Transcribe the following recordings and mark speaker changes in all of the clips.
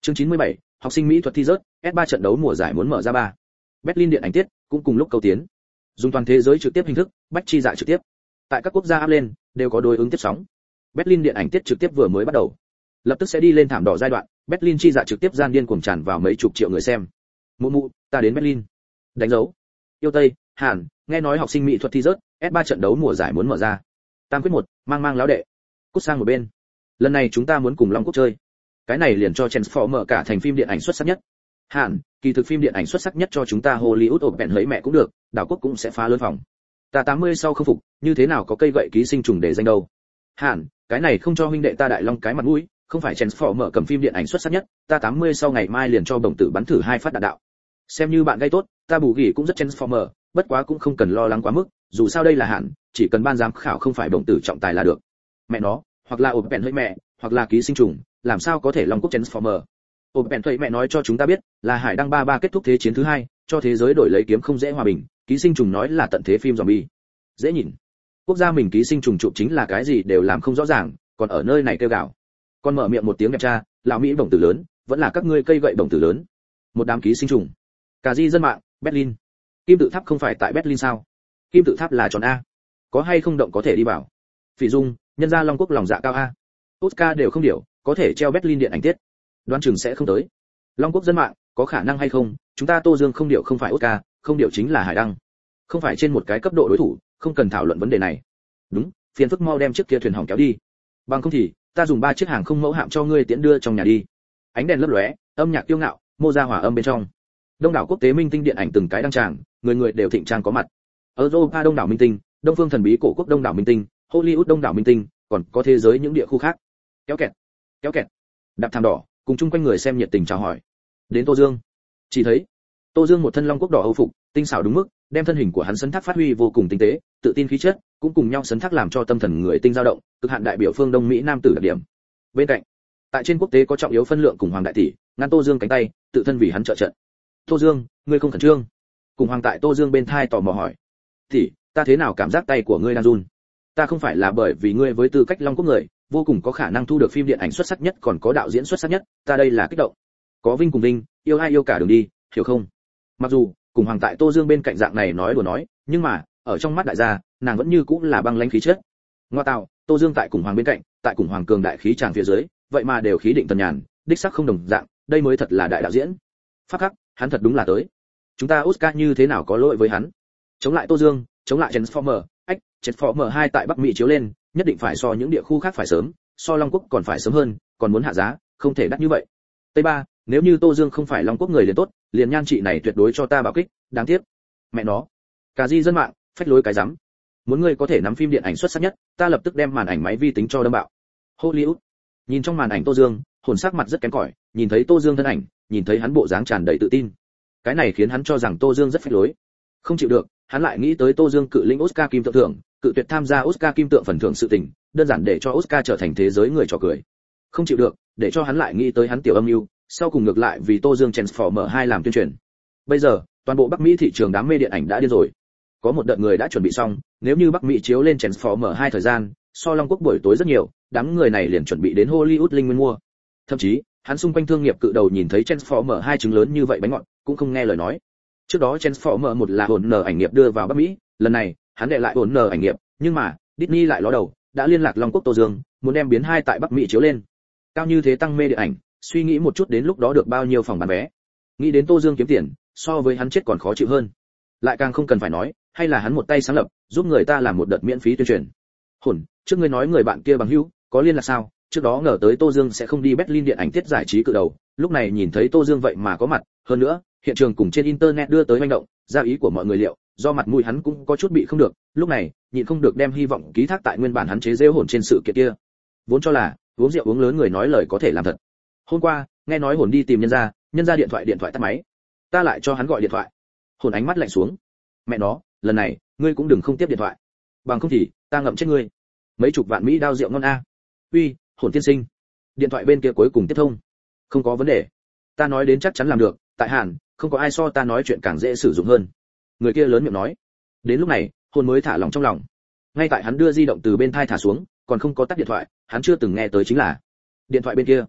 Speaker 1: Chương 97, học sinh mỹ thuật thi rớt, S3 trận đấu mùa giải muốn mở ra 3. Berlin điện ảnh tiết cũng cùng lúc cầu tiến. Dùng toàn thế giới trực tiếp hình thức, bách chi dạ trực tiếp. Tại các quốc gia áp lên, đều có đối ứng tiếp sóng. Berlin điện ảnh tiết trực tiếp vừa mới bắt đầu, lập tức sẽ đi lên thảm đỏ giai đoạn, Berlin chi dạ trực tiếp gian điên cuồng tràn vào mấy chục triệu người xem. Mụ mụ, ta đến Berlin. Đánh dấu. Yêu Tây, Hàn, nghe nói học sinh mỹ thuật thi rớt, S3 trận đấu mùa giải muốn mở ra. Tam quyết 1, mang láo đệ. Cút sang một bên. Lần này chúng ta muốn cùng Long Quốc chơi. Cái này liền cho Transformer cả thành phim điện ảnh xuất sắc nhất. Hàn, kỳ thực phim điện ảnh xuất sắc nhất cho chúng ta Hollywood Open hỡi mẹ cũng được, đảo quốc cũng sẽ phá lớn phòng. Ta 80 sau không phục, như thế nào có cây gậy ký sinh trùng để danh đâu. Hàn, cái này không cho huynh đệ ta Đại Long cái mặt mũi, không phải Transformer cầm phim điện ảnh xuất sắc nhất, ta 80 sau ngày mai liền cho đồng tử bắn thử 2 phát đạn đạo. Xem như bạn gây tốt, ta bù gỉ cũng rất Transformer, bất quá cũng không cần lo lắng quá mức, dù sao đây là Hàn, chỉ cần ban giám khảo không phải đồng tử trọng tài là được. Mẹ nó, hoặc là Open hỡi mẹ, hoặc là ký sinh trùng, làm sao có thể Long Quốc Transformer. Open thuệ mẹ nói cho chúng ta biết, là Hải Đăng 33 kết thúc thế chiến thứ 2, cho thế giới đổi lấy kiếm không dễ hòa bình, ký sinh trùng nói là tận thế phim zombie. Dễ nhìn. Quốc gia mình ký sinh trùng chụp chính là cái gì đều làm không rõ ràng, còn ở nơi này kêu gào. Con mở miệng một tiếng đẹp cha, lão Mỹ bổng tử lớn, vẫn là các ngươi cây gậy bổng tử lớn. Một đám ký sinh trùng. Cả di dân mạng, Berlin. Kim tự tháp không phải tại Berlin sao? Kim tự tháp là tròn a. Có hay không động có thể đi vào. Phỉ Dung, nhân gia Long Quốc lòng dạ cao a. Oscar đều không điều, có thể treo Berlin điện ảnh tiết. Đoán chừng sẽ không tới. Long Quốc dân mạng, có khả năng hay không, chúng ta Tô Dương không điều không phải Oscar, không điều chính là Hải Đăng. Không phải trên một cái cấp độ đối thủ, không cần thảo luận vấn đề này. Đúng, phiền phức mau đem chiếc kia thuyền hỏng kéo đi. Bằng không thì, ta dùng 3 chiếc hàng không mẫu hạm cho ngươi tiễn đưa trong nhà đi. Ánh đèn lấp lóe, âm nhạc kiêu ngạo, mô ra hòa âm bên trong. Đông đảo quốc tế minh tinh điện ảnh từng cái đăng tràng, người người đều thịnh trang có mặt. Europa đông đảo minh tinh, Đông phương thần bí cổ quốc đông đảo minh tinh, Hollywood đông đảo minh tinh, còn có thế giới những địa khu khác. Kéo kẹt. Đạp thảm đỏ, cùng chung quanh người xem nhiệt tình chào hỏi. Đến Tô Dương. Chỉ thấy Tô Dương một thân Long Quốc đỏ âu phục, tinh xảo đúng mức, đem thân hình của hắn sấn thác phát huy vô cùng tinh tế, tự tin khí chất, cũng cùng nhau sấn thác làm cho tâm thần người tinh dao động, cực hạn đại biểu phương Đông Mỹ nam tử đặc điểm. Bên cạnh, tại trên quốc tế có trọng yếu phân lượng cùng Hoàng đại tỷ, ngăn Tô Dương cánh tay, tự thân vì hắn trợ trận. Tô Dương, ngươi không khẩn trương? Cùng Hoàng tại Tô Dương bên thai tò mò hỏi. Tỷ, ta thế nào cảm giác tay của ngươi đang run? Ta không phải là bởi vì ngươi với tư cách Long Quốc người, vô cùng có khả năng thu được phim điện ảnh xuất sắc nhất còn có đạo diễn xuất sắc nhất, ta đây là kích động. Có vinh cùng vinh, yêu ai yêu cả đường đi, hiểu không? Mặc dù cùng Hoàng tại Tô Dương bên cạnh dạng này nói đùa nói, nhưng mà ở trong mắt đại gia, nàng vẫn như cũng là băng lãnh khí chất. Ngoa tạo, Tô Dương tại cùng Hoàng bên cạnh, tại cùng Hoàng cường đại khí tràng phía dưới, vậy mà đều khí định tần nhàn, đích sắc không đồng dạng, đây mới thật là đại đạo diễn. Pháp khắc, hắn thật đúng là tới. Chúng ta Oscar như thế nào có lỗi với hắn? Chống lại Tô Dương, chống lại Transformer, Transformer 2 tại Bắc Mỹ chiếu lên, nhất định phải so những địa khu khác phải sớm, so Long Quốc còn phải sớm hơn, còn muốn hạ giá, không thể đắt như vậy. Tây Ba, nếu như Tô Dương không phải Long Quốc người liền tốt, liền nhan trị này tuyệt đối cho ta bảo kích, đáng tiếc. Mẹ nó. Cả di dân mạng, phách lối cái rắm. Muốn ngươi có thể nắm phim điện ảnh xuất sắc nhất, ta lập tức đem màn ảnh máy vi tính cho đâm bạo. Hollywood. Nhìn trong màn ảnh Tô Dương, hồn sắc mặt rất kém cỏi, nhìn thấy Tô Dương thân ảnh, nhìn thấy hắn bộ dáng tràn đầy tự tin. Cái này khiến hắn cho rằng Tô Dương rất phách lối. Không chịu được, hắn lại nghĩ tới Tô Dương cự lĩnh Oscar kim tượng thưởng, cự tuyệt tham gia Oscar kim tượng phần thưởng sự tình, đơn giản để cho Oscar trở thành thế giới người trò cười. Không chịu được, để cho hắn lại nghĩ tới hắn tiểu âm mưu, sau cùng ngược lại vì Tô Dương Transformer 2 làm tuyên truyền. Bây giờ, toàn bộ Bắc Mỹ thị trường đám mê điện ảnh đã điên rồi. Có một đợt người đã chuẩn bị xong, nếu như Bắc Mỹ chiếu lên Transformer 2 thời gian, so Long Quốc buổi tối rất nhiều, đám người này liền chuẩn bị đến Hollywood linh nguyên mua. Thậm chí, hắn xung quanh thương nghiệp cự đầu nhìn thấy Transformer 2 trứng lớn như vậy bánh ngọt, cũng không nghe lời nói. Trước đó Transformer 1 là hồn nở ảnh nghiệp đưa vào Bắc Mỹ, lần này, hắn đệ lại hồn nở ảnh nghiệp, nhưng mà, Disney lại ló đầu, đã liên lạc Long Quốc Tô Dương, muốn đem biến 2 tại Bắc Mỹ chiếu lên. Cao như thế tăng mê điện ảnh, suy nghĩ một chút đến lúc đó được bao nhiêu phòng bán vé. Nghĩ đến Tô Dương kiếm tiền, so với hắn chết còn khó chịu hơn. Lại càng không cần phải nói, hay là hắn một tay sáng lập, giúp người ta làm một đợt miễn phí tuyên truyền. Hồn, trước ngươi nói người bạn kia bằng hữu, có liên lạc sao? Trước đó ngờ tới Tô Dương sẽ không đi Berlin điện ảnh tiết giải trí cự đầu, lúc này nhìn thấy Tô Dương vậy mà có mặt, hơn nữa, hiện trường cùng trên internet đưa tới manh động, ra ý của mọi người liệu, do mặt mũi hắn cũng có chút bị không được, lúc này, nhịn không được đem hy vọng ký thác tại nguyên bản hắn chế giễu hồn trên sự kiện kia. Vốn cho là, uống rượu uống lớn người nói lời có thể làm thật. Hôm qua, nghe nói hồn đi tìm nhân gia điện thoại tắt máy. Ta lại cho hắn gọi điện thoại. Hồn ánh mắt lạnh xuống. Mẹ nó, lần này, ngươi cũng đừng không tiếp điện thoại. Bằng không thì, ta ngậm chết ngươi. Mấy chục vạn Mỹ đao rượu ngon a. Uy, Hồn tiên sinh. Điện thoại bên kia cuối cùng tiếp thông. Không có vấn đề. Ta nói đến chắc chắn làm được, tại Hàn, không có ai so ta nói chuyện càng dễ sử dụng hơn. Người kia lớn miệng nói. Đến lúc này, Hồn mới thả lòng trong lòng. Ngay tại hắn đưa di động từ bên thai thả xuống, còn không có tắt điện thoại, hắn chưa từng nghe tới chính là điện thoại bên kia.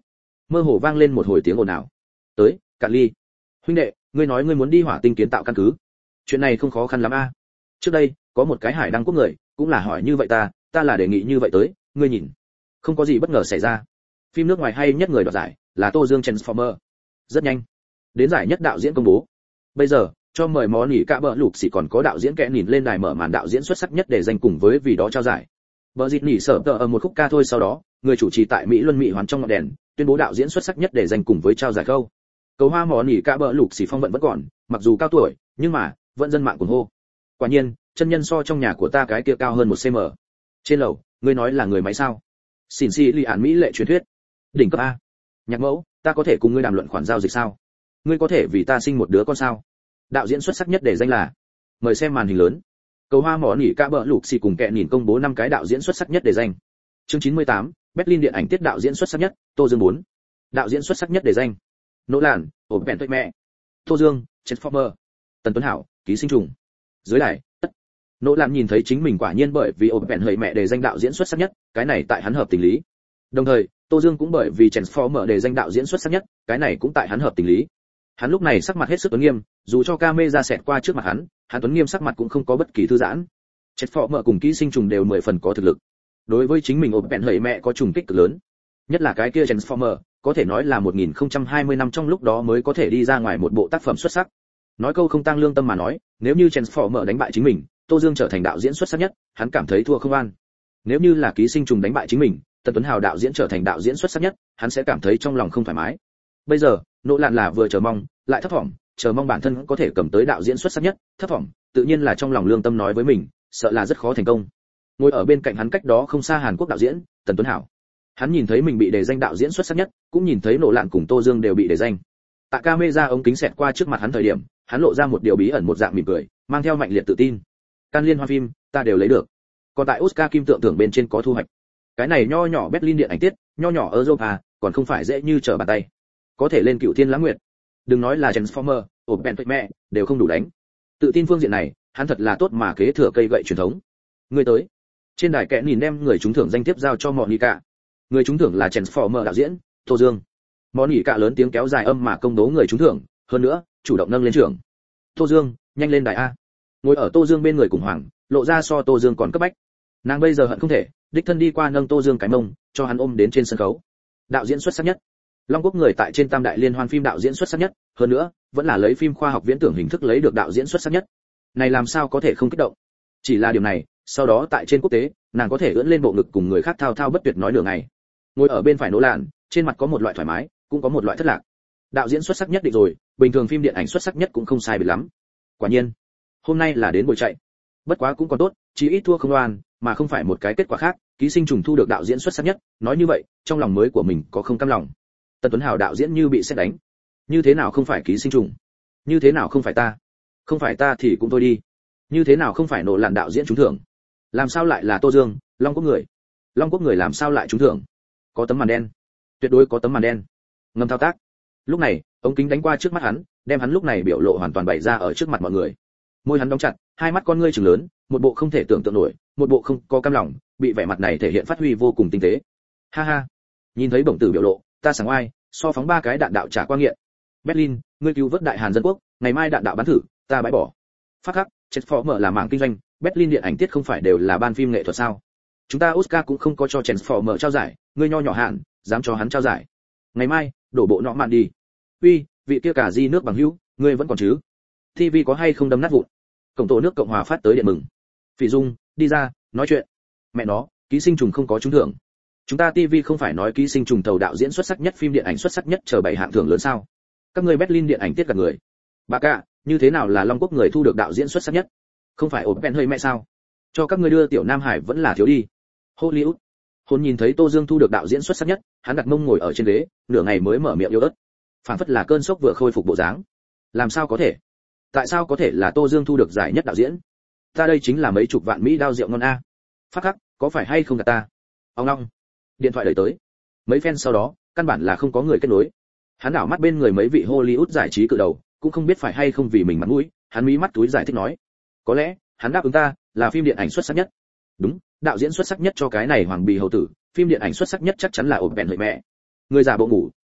Speaker 1: Mơ hồ vang lên một hồi tiếng ồn ào. Tới, Cạn Ly. Huynh đệ, ngươi nói ngươi muốn đi hỏa tinh kiến tạo căn cứ. Chuyện này không khó khăn lắm a. Trước đây, có một cái Hải Đăng quốc người, cũng là hỏi như vậy ta là đề nghị như vậy tới, ngươi nhìn. Không có gì bất ngờ xảy ra. Phim nước ngoài hay nhất người đoạt giải là Tô Dương Transformer. Rất nhanh, đến giải nhất đạo diễn công bố. Bây giờ, cho mời món nghỉ cả bờ lục chỉ còn có đạo diễn kẽ nhìn lên đài mở màn đạo diễn xuất sắc nhất để giành cùng với vì đó trao giải. Bờ dịt nỉ sở tờ ở một khúc ca thôi, sau đó, người chủ trì tại Mỹ Luân Mỹ Hoàn trong ngọn đèn, tuyên bố đạo diễn xuất sắc nhất để giành cùng với trao giải khâu. Cầu hoa món nghỉ cả bờ lục chỉ phong vận vẫn còn, mặc dù cao tuổi, nhưng mà vẫn dân mạng cuồng hô. Quả nhiên, chân nhân so trong nhà của ta cái kia cao hơn 1 cm. Trên lầu, ngươi nói là người máy sao? Xỉn xì lì án Mỹ lệ truyền thuyết. Đỉnh cấp a. Nhạc mẫu, ta có thể cùng ngươi đàm luận khoản giao dịch sao? Ngươi có thể vì ta sinh một đứa con sao? Đạo diễn xuất sắc nhất để danh là. Mời xem màn hình lớn. Cầu hoa mỏ nỉ ca bờ lục xì cùng kẹ nhìn công bố 5 cái đạo diễn xuất sắc nhất để danh. Chương 98, Berlin điện ảnh tiết đạo diễn xuất sắc nhất, Tô Dương 4. Đạo diễn xuất sắc nhất để danh. Nỗ Lạn, ổ bèn tuệ mẹ. Tô Dương, Transformer. Tần Tuấn Hảo, Ký Sinh Trùng. Dưới đài, tất. Nỗ Lạn nhìn thấy chính mình quả nhiên bởi vì ổ bèn hời mẹ để danh đạo diễn xuất sắc nhất, cái này tại hắn hợp tình lý. Đồng thời, Tô Dương cũng bởi vì Transformer để danh đạo diễn xuất sắc nhất, cái này cũng tại hắn hợp tình lý. Hắn lúc này sắc mặt hết sức tuấn nghiêm, dù cho camera xẹt qua trước mặt hắn tuấn nghiêm sắc mặt cũng không có bất kỳ thư giãn. Transformer cùng Ký Sinh Trùng đều 10 phần có thực lực. Đối với chính mình ổ bèn hời mẹ có trùng kích cực lớn. Nhất là cái kia Transformer, có thể nói là 1020 năm trong lúc đó mới có thể đi ra ngoài một bộ tác phẩm xuất sắc. Nói câu không tăng lương tâm mà nói, nếu như Transformer đánh bại chính mình, Tô Dương trở thành đạo diễn xuất sắc nhất, hắn cảm thấy thua không an. Nếu như là Ký Sinh Trùng đánh bại chính mình, Tần Tuấn Hào đạo diễn trở thành đạo diễn xuất sắc nhất, hắn sẽ cảm thấy trong lòng không thoải mái. Bây giờ, Nỗ Lạn là vừa chờ mong, lại thấp vọng, chờ mong bản thân có thể cầm tới đạo diễn xuất sắc nhất, thấp vọng, tự nhiên là trong lòng lương tâm nói với mình, sợ là rất khó thành công. Ngồi ở bên cạnh hắn cách đó không xa Hàn Quốc đạo diễn, Tần Tuấn Hảo. Hắn nhìn thấy mình bị đề danh đạo diễn xuất sắc nhất, cũng nhìn thấy Nỗ Lạn cùng Tô Dương đều bị đề danh. Tại camera ống kính xẹt qua trước mặt hắn thời điểm, hắn lộ ra một điều bí ẩn một dạng mỉm cười, mang theo mạnh liệt tự tin. Can liên hoan phim, ta đều lấy được. Còn tại Oscar kim tượng thưởng bên trên có thu hoạch. Cái này nho nhỏ Berlin điện ảnh tiết, nho nhỏ Europa, còn không phải dễ như trở bàn tay. Có thể lên Cựu Thiên Lãng Nguyệt. Đừng nói là Transformer, Oppenheimer, đều không đủ đánh. Tự tin phương diện này, hắn thật là tốt mà kế thừa cây gậy truyền thống. Người tới. Trên đài kẽ nhìn đem người trúng thưởng danh thiếp giao cho Monica. Người trúng thưởng là Transformer đạo diễn, Tô Dương. Monica lớn tiếng kéo dài âm mà công bố người trúng thưởng, hơn nữa, chủ động nâng lên trưởng. Tô Dương, nhanh lên đài a. Ngồi ở Tô Dương bên người cùng Hoàng, lộ ra so Tô Dương còn cấp bách. Nàng bây giờ hận không thể, đích thân đi qua nâng Tô Dương cái mông, cho hắn ôm đến trên sân khấu. Đạo diễn xuất sắc nhất. Long Quốc người tại trên Tam Đại Liên Hoan phim đạo diễn xuất sắc nhất, hơn nữa, vẫn là lấy phim khoa học viễn tưởng hình thức lấy được đạo diễn xuất sắc nhất. Này làm sao có thể không kích động? Chỉ là điều này, sau đó tại trên quốc tế, nàng có thể ưỡn lên bộ ngực cùng người khác thao thao bất tuyệt nói nửa ngày. Ngồi ở bên phải Nỗ Lạn, trên mặt có một loại thoải mái, cũng có một loại thất lạc. Đạo diễn xuất sắc nhất định rồi, bình thường phim điện ảnh xuất sắc nhất cũng không sai biệt lắm. Quả nhiên, hôm nay là đến buổi chạy. Bất quá cũng còn tốt, chỉ ít thua không oan, mà không phải một cái kết quả khác, Ký Sinh Trùng thu được đạo diễn xuất sắc nhất, nói như vậy, trong lòng mới của mình có không cam lòng. Tần Tuấn Hào đạo diễn như bị sét đánh. Như thế nào không phải Ký Sinh Trùng? Như thế nào không phải ta? Không phải ta thì cũng thôi đi. Như thế nào không phải Nỗ Lạn đạo diễn trúng thưởng? Làm sao lại là Tô Dương, Long Quốc người? Long Quốc người làm sao lại trúng thưởng? Có tấm màn đen. Tuyệt đối có tấm màn đen. Ngầm thao tác. Lúc này, ống kính đánh qua trước mắt hắn, đem hắn lúc này biểu lộ hoàn toàn bày ra ở trước mặt mọi người. Môi hắn đóng chặt, hai mắt con ngươi trừng lớn, một bộ không thể tưởng tượng nổi, một bộ không có cam lòng, bị vẻ mặt này thể hiện phát huy vô cùng tinh tế. Ha ha. Nhìn thấy bổng tử biểu lộ, ta sảng oai, so phóng 3 cái đạn đạo trả qua nghiện. Berlin, ngươi cứu vớt đại Hàn dân quốc, ngày mai đạn đạo bắn thử, ta bãi bỏ. Phát khắc, Transformer là mảng kinh doanh, Berlin điện ảnh tiết không phải đều là ban phim nghệ thuật sao? Chúng ta Oscar cũng không có cho Transformer trao giải, ngươi nho nhỏ Hạn, dám cho hắn trao giải. Ngày mai, đổ bộ nọ mạn đi. Uy, vị kia cả di nước bằng hữu, ngươi vẫn còn chứ? TV có hay không đâm nát vụn? Cổng tổ nước Cộng hòa phát tới điện mừng. Phỉ Dung, đi ra, nói chuyện. Mẹ nó, Ký Sinh Trùng không có trúng thưởng. Chúng ta TV không phải nói Ký Sinh Trùng thầu đạo diễn xuất sắc nhất, phim điện ảnh xuất sắc nhất chờ 7 hạng thưởng lớn sao? Các ngươi Berlin điện ảnh tiết gạt người. Bà cả, như thế nào là Long Quốc người thu được đạo diễn xuất sắc nhất? Không phải Oppenheimer sao? Cho các ngươi đưa tiểu Nam Hải vẫn là thiếu đi. Hollywood. Hôn nhìn thấy Tô Dương thu được đạo diễn xuất sắc nhất, hắn đặt mông ngồi ở trên ghế, nửa ngày mới mở miệng yếu ớt. Phản phất là cơn sốc vừa khôi phục bộ dáng. Làm sao có thể? Tại sao có thể là Tô Dương thu được giải nhất đạo diễn? Ta đây chính là mấy chục vạn Mỹ đao rượu ngon a. Phát khắc, có phải hay không gạt ta? Ông long. Điện thoại đẩy tới. Mấy fan sau đó, căn bản là không có người kết nối. Hắn đảo mắt bên người mấy vị Hollywood giải trí cự đầu, cũng không biết phải hay không vì mình mặt mũi, hắn mí mắt túi giải thích nói. Có lẽ, hắn đáp ứng ta, là phim điện ảnh xuất sắc nhất. Đúng, đạo diễn xuất sắc nhất cho cái này Hoàng Bì hầu tử, phim điện ảnh xuất sắc nhất chắc chắn là Oppenheimer. Người già bộ ngủ,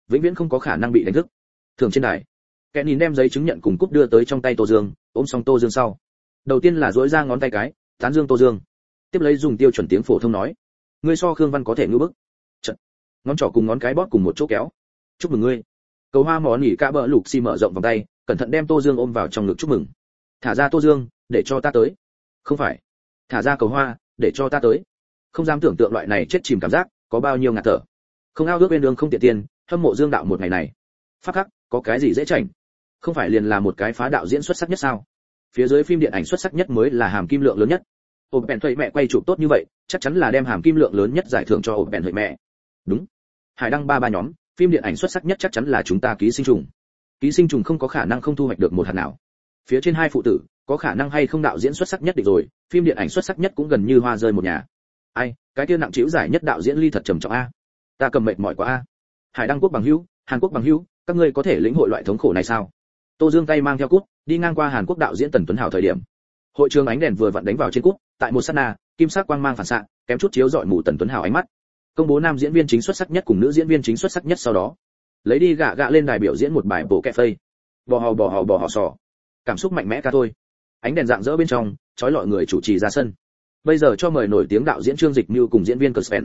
Speaker 1: vĩnh viễn không có khả năng bị đánh thức. Thường trên đài, kẻ nhìn đem giấy chứng nhận cùng cúp đưa tới trong tay Tô Dương, ôm xong Tô Dương sau, đầu tiên là duỗi ra ngón tay cái, tán dương Tô Dương. Tiếp lấy dùng tiêu chuẩn tiếng phổ thông nói, ngươi so Khương Văn có thể ngưu bức. Chật, ngón trỏ cùng ngón cái bóp cùng một chỗ kéo. Chúc mừng ngươi. Cầu hoa món nhỉ cả bờ lục xi mở rộng vòng tay, cẩn thận đem Tô Dương ôm vào trong ngực chúc mừng. Thả ra Tô Dương, để cho ta tới. Không phải, thả ra cầu hoa, để cho ta tới. Không dám tưởng tượng loại này chết chìm cảm giác có bao nhiêu ngạt thở. Không ao ước bên đường không tiện tiền, hâm mộ Dương đạo một ngày này. Pháp khắc, có cái gì dễ chảnh? Không phải liền là một cái phá đạo diễn xuất sắc nhất sao? Phía dưới phim điện ảnh xuất sắc nhất mới là hàm kim lượng lớn nhất. Ổn bèn thuệ mẹ quay chụp tốt như vậy, chắc chắn là đem hàm kim lượng lớn nhất giải thưởng cho ổn bèn thuệ mẹ. Đúng. Hải đăng ba nhóm, phim điện ảnh xuất sắc nhất chắc chắn là chúng ta Ký sinh trùng. Ký sinh trùng không có khả năng không thu hoạch được một hạt nào. Phía trên hai phụ tử, có khả năng hay không đạo diễn xuất sắc nhất định rồi, phim điện ảnh xuất sắc nhất cũng gần như hoa rơi một nhà. Ai, cái kia nặng trĩu giải nhất đạo diễn ly thật trầm trọng a. Ta cầm mệt mỏi quá a. Hải đăng quốc bằng hữu, Hàn Quốc bằng hữu, các ngươi có thể lĩnh hội loại thống khổ này sao? Tô Dương tay mang theo cúp, đi ngang qua Hàn Quốc đạo diễn Tần Tuấn Hảo thời điểm. Hội trường ánh đèn vừa vặn đánh vào trên cúp, tại một sát na, kim sắc quang mang phản xạ, kém chút chiếu rọi mù Tần Tuấn Hảo ánh mắt. Công bố nam diễn viên chính xuất sắc nhất cùng nữ diễn viên chính xuất sắc nhất sau đó, lấy đi gạ gạ lên đài biểu diễn một bài bộ kẹ phây. Bò hò sò. Cảm xúc mạnh mẽ ca thôi. Ánh đèn rạng rỡ bên trong, chói lọi người chủ trì ra sân. Bây giờ cho mời nổi tiếng đạo diễn Trương Dịch Nưu cùng diễn viên Cuspen.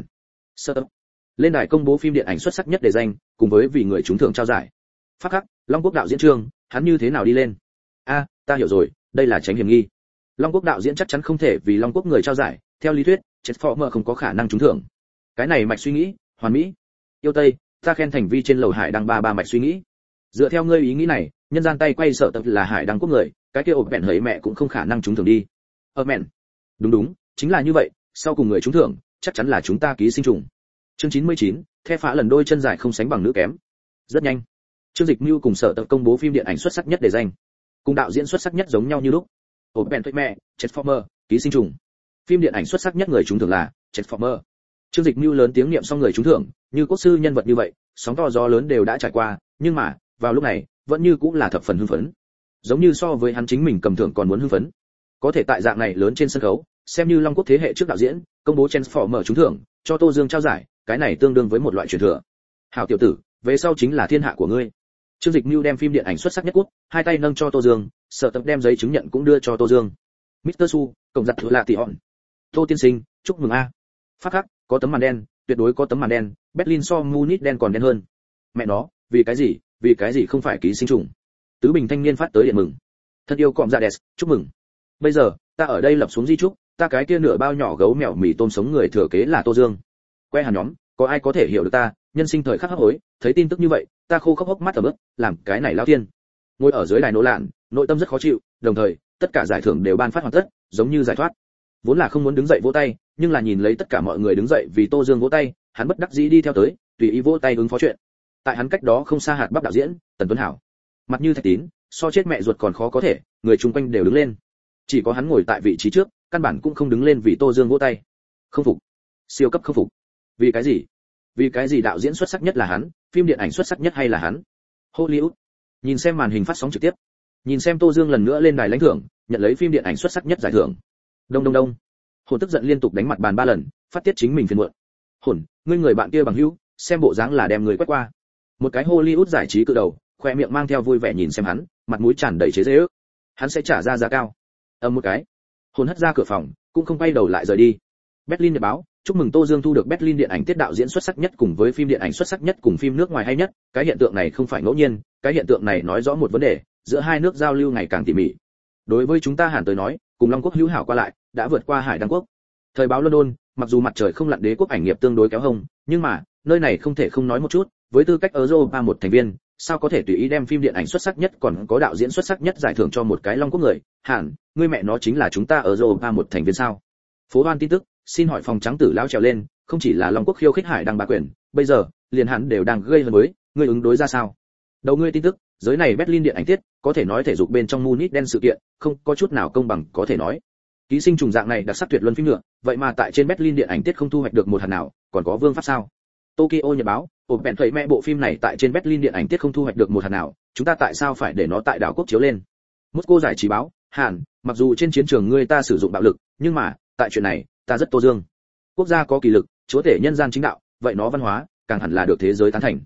Speaker 1: Lên đài công bố phim điện ảnh xuất sắc nhất đề danh, cùng với vì người trúng thưởng trao giải. Phát khắc, Long Quốc đạo diễn Trương, hắn như thế nào đi lên? A, ta hiểu rồi, đây là tránh hiểm nghi. Long Quốc đạo diễn chắc chắn không thể vì Long Quốc người trao giải, theo lý thuyết, Transformer không có khả năng trúng thưởng. Cái này mạch suy nghĩ, hoàn mỹ. Yêu Tây, ta khen thành vi trên lầu Hải đăng ba mạch suy nghĩ. Dựa theo ngươi ý nghĩ này, nhân gian tay quay sợ tập là Hải đăng quốc người, cái kia ộp bẹn hỡi mẹ cũng không khả năng trúng thưởng đi. Mẹn. Đúng, chính là như vậy, sau cùng người trúng thưởng, chắc chắn là chúng ta Ký sinh trùng. Chương 99, The phá lần đôi chân dài không sánh bằng nữ kém. Rất nhanh. Trương Dịch Nưu cùng sở tập công bố phim điện ảnh xuất sắc nhất đề danh. Cùng đạo diễn xuất sắc nhất giống nhau như lúc. Ổn bèn thuê mẹ, Transformer, Ký sinh trùng. Phim điện ảnh xuất sắc nhất người trúng thưởng là Transformer. Trương Dịch Nưu lớn tiếng niệm xong người trúng thưởng, như quốc sư nhân vật như vậy, sóng to gió lớn đều đã trải qua, nhưng mà, vào lúc này, vẫn như cũng là thập phần hưng phấn. Giống như so với hắn chính mình cầm thưởng còn muốn hưng phấn. Có thể tại dạng này lớn trên sân khấu, xem như Long Quốc thế hệ trước đạo diễn, công bố Transformer trúng thưởng, cho Tô Dương trao giải, cái này tương đương với một loại truyền thừa. Hảo tiểu tử, về sau chính là thiên hạ của ngươi. Trương Dịch Nưu đem phim điện ảnh xuất sắc nhất quốc, hai tay nâng cho Tô Dương, sở tập đem giấy chứng nhận cũng đưa cho Tô Dương. Mr. Su, cộng giặt thử là tỷ hòn. Tô tiên sinh, chúc mừng a. Phát khắc, có tấm màn đen, tuyệt đối có tấm màn đen, Berlin so Munich đen còn đen hơn. Mẹ nó, vì cái gì không phải Ký sinh trùng? Tứ Bình thanh niên phát tới điện mừng. Thân yêu cọm dạ đẹp, chúc mừng. Bây giờ, ta ở đây lập xuống di chúc, ta cái kia nửa bao nhỏ gấu mèo mì tôm sống người thừa kế là Tô Dương. Que Hàn nhóm, có ai có thể hiểu được ta, nhân sinh thời khắc hấp hối, thấy tin tức như vậy, ta khô khốc hốc mắt ở bước, làm cái này lao tiên. Ngồi ở dưới đài nỗ lạn, nội tâm rất khó chịu, đồng thời, tất cả giải thưởng đều ban phát hoàn tất, giống như giải thoát. Vốn là không muốn đứng dậy vỗ tay, nhưng là nhìn lấy tất cả mọi người đứng dậy vì Tô Dương vỗ tay, hắn bất đắc dĩ đi theo tới, tùy ý vỗ tay ứng phó chuyện. Tại hắn cách đó không xa hạt bắp đạo diễn, Tần Tuấn Hảo. Mặt như thạch tín, so chết mẹ ruột còn khó có thể, người chung quanh đều đứng lên. Chỉ có hắn ngồi tại vị trí trước, căn bản cũng không đứng lên vì Tô Dương vỗ tay. Không phục. Siêu cấp không phục. Vì cái gì? Vì cái gì đạo diễn xuất sắc nhất là hắn, phim điện ảnh xuất sắc nhất hay là hắn? Hollywood. Nhìn xem màn hình phát sóng trực tiếp. Nhìn xem Tô Dương lần nữa lên đài lãnh thưởng, nhận lấy phim điện ảnh xuất sắc nhất giải thưởng. Đông. Hồn tức giận liên tục đánh mặt bàn 3 lần, phát tiết chính mình phiền muộn. Hồn, ngươi người bạn kia bằng hữu, xem bộ dáng là đem người quét qua. Một cái Hollywood giải trí cự đầu, khoe miệng mang theo vui vẻ nhìn xem hắn, mặt mũi tràn đầy chế giễu. Hắn sẽ trả ra giá cao. Một cái. Hồn hất ra cửa phòng, cũng không quay đầu lại rời đi. Berlin Nhật báo, chúc mừng Tô Dương thu được Berlin điện ảnh tiết đạo diễn xuất sắc nhất cùng với phim điện ảnh xuất sắc nhất cùng phim nước ngoài hay nhất. Cái hiện tượng này không phải ngẫu nhiên, cái hiện tượng này nói rõ một vấn đề, giữa hai nước giao lưu ngày càng tỉ mỉ. Đối với chúng ta Hàn tới nói, cùng Long Quốc hữu hảo qua lại, đã vượt qua Hải Đăng Quốc. Thời báo London, mặc dù mặt trời không lặn đế quốc ảnh nghiệp tương đối kéo hông, nhưng mà, nơi này không thể không nói một chút, với tư cách Europa một thành viên, sao có thể tùy ý đem phim điện ảnh xuất sắc nhất còn có đạo diễn xuất sắc nhất giải thưởng cho một cái Long Quốc người? Hàn, ngươi mẹ nó chính là chúng ta Europa một thành viên sao? Phố Hoan tin tức, xin hỏi phòng trắng tử lão trèo lên, không chỉ là Long Quốc khiêu khích Hải Đăng bá quyền, bây giờ, liền hắn đều đang gây hấn với, ngươi ứng đối ra sao? Đầu ngươi tin tức, giới này Berlin điện ảnh tiết, có thể nói thể dục bên trong Munich đen sự kiện, không có chút nào công bằng có thể nói. Ký sinh trùng dạng này đặc sắc tuyệt luân phim nữa, vậy mà tại trên Berlin điện ảnh tiết không thu hoạch được một hạt nào, còn có vương pháp sao? Tokyo Nhật báo, ổn bèn thuẩy mẹ bộ phim này tại trên Berlin điện ảnh tiết không thu hoạch được một hạt nào, chúng ta tại sao phải để nó tại đảo quốc chiếu lên? Moscow giải trí báo, Hàn, mặc dù trên chiến trường ngươi ta sử dụng bạo lực, nhưng mà, tại chuyện này, ta rất Tô Dương. Quốc gia có kỷ lực, chúa tể nhân gian chính đạo, vậy nó văn hóa, càng hẳn là được thế giới tán thành.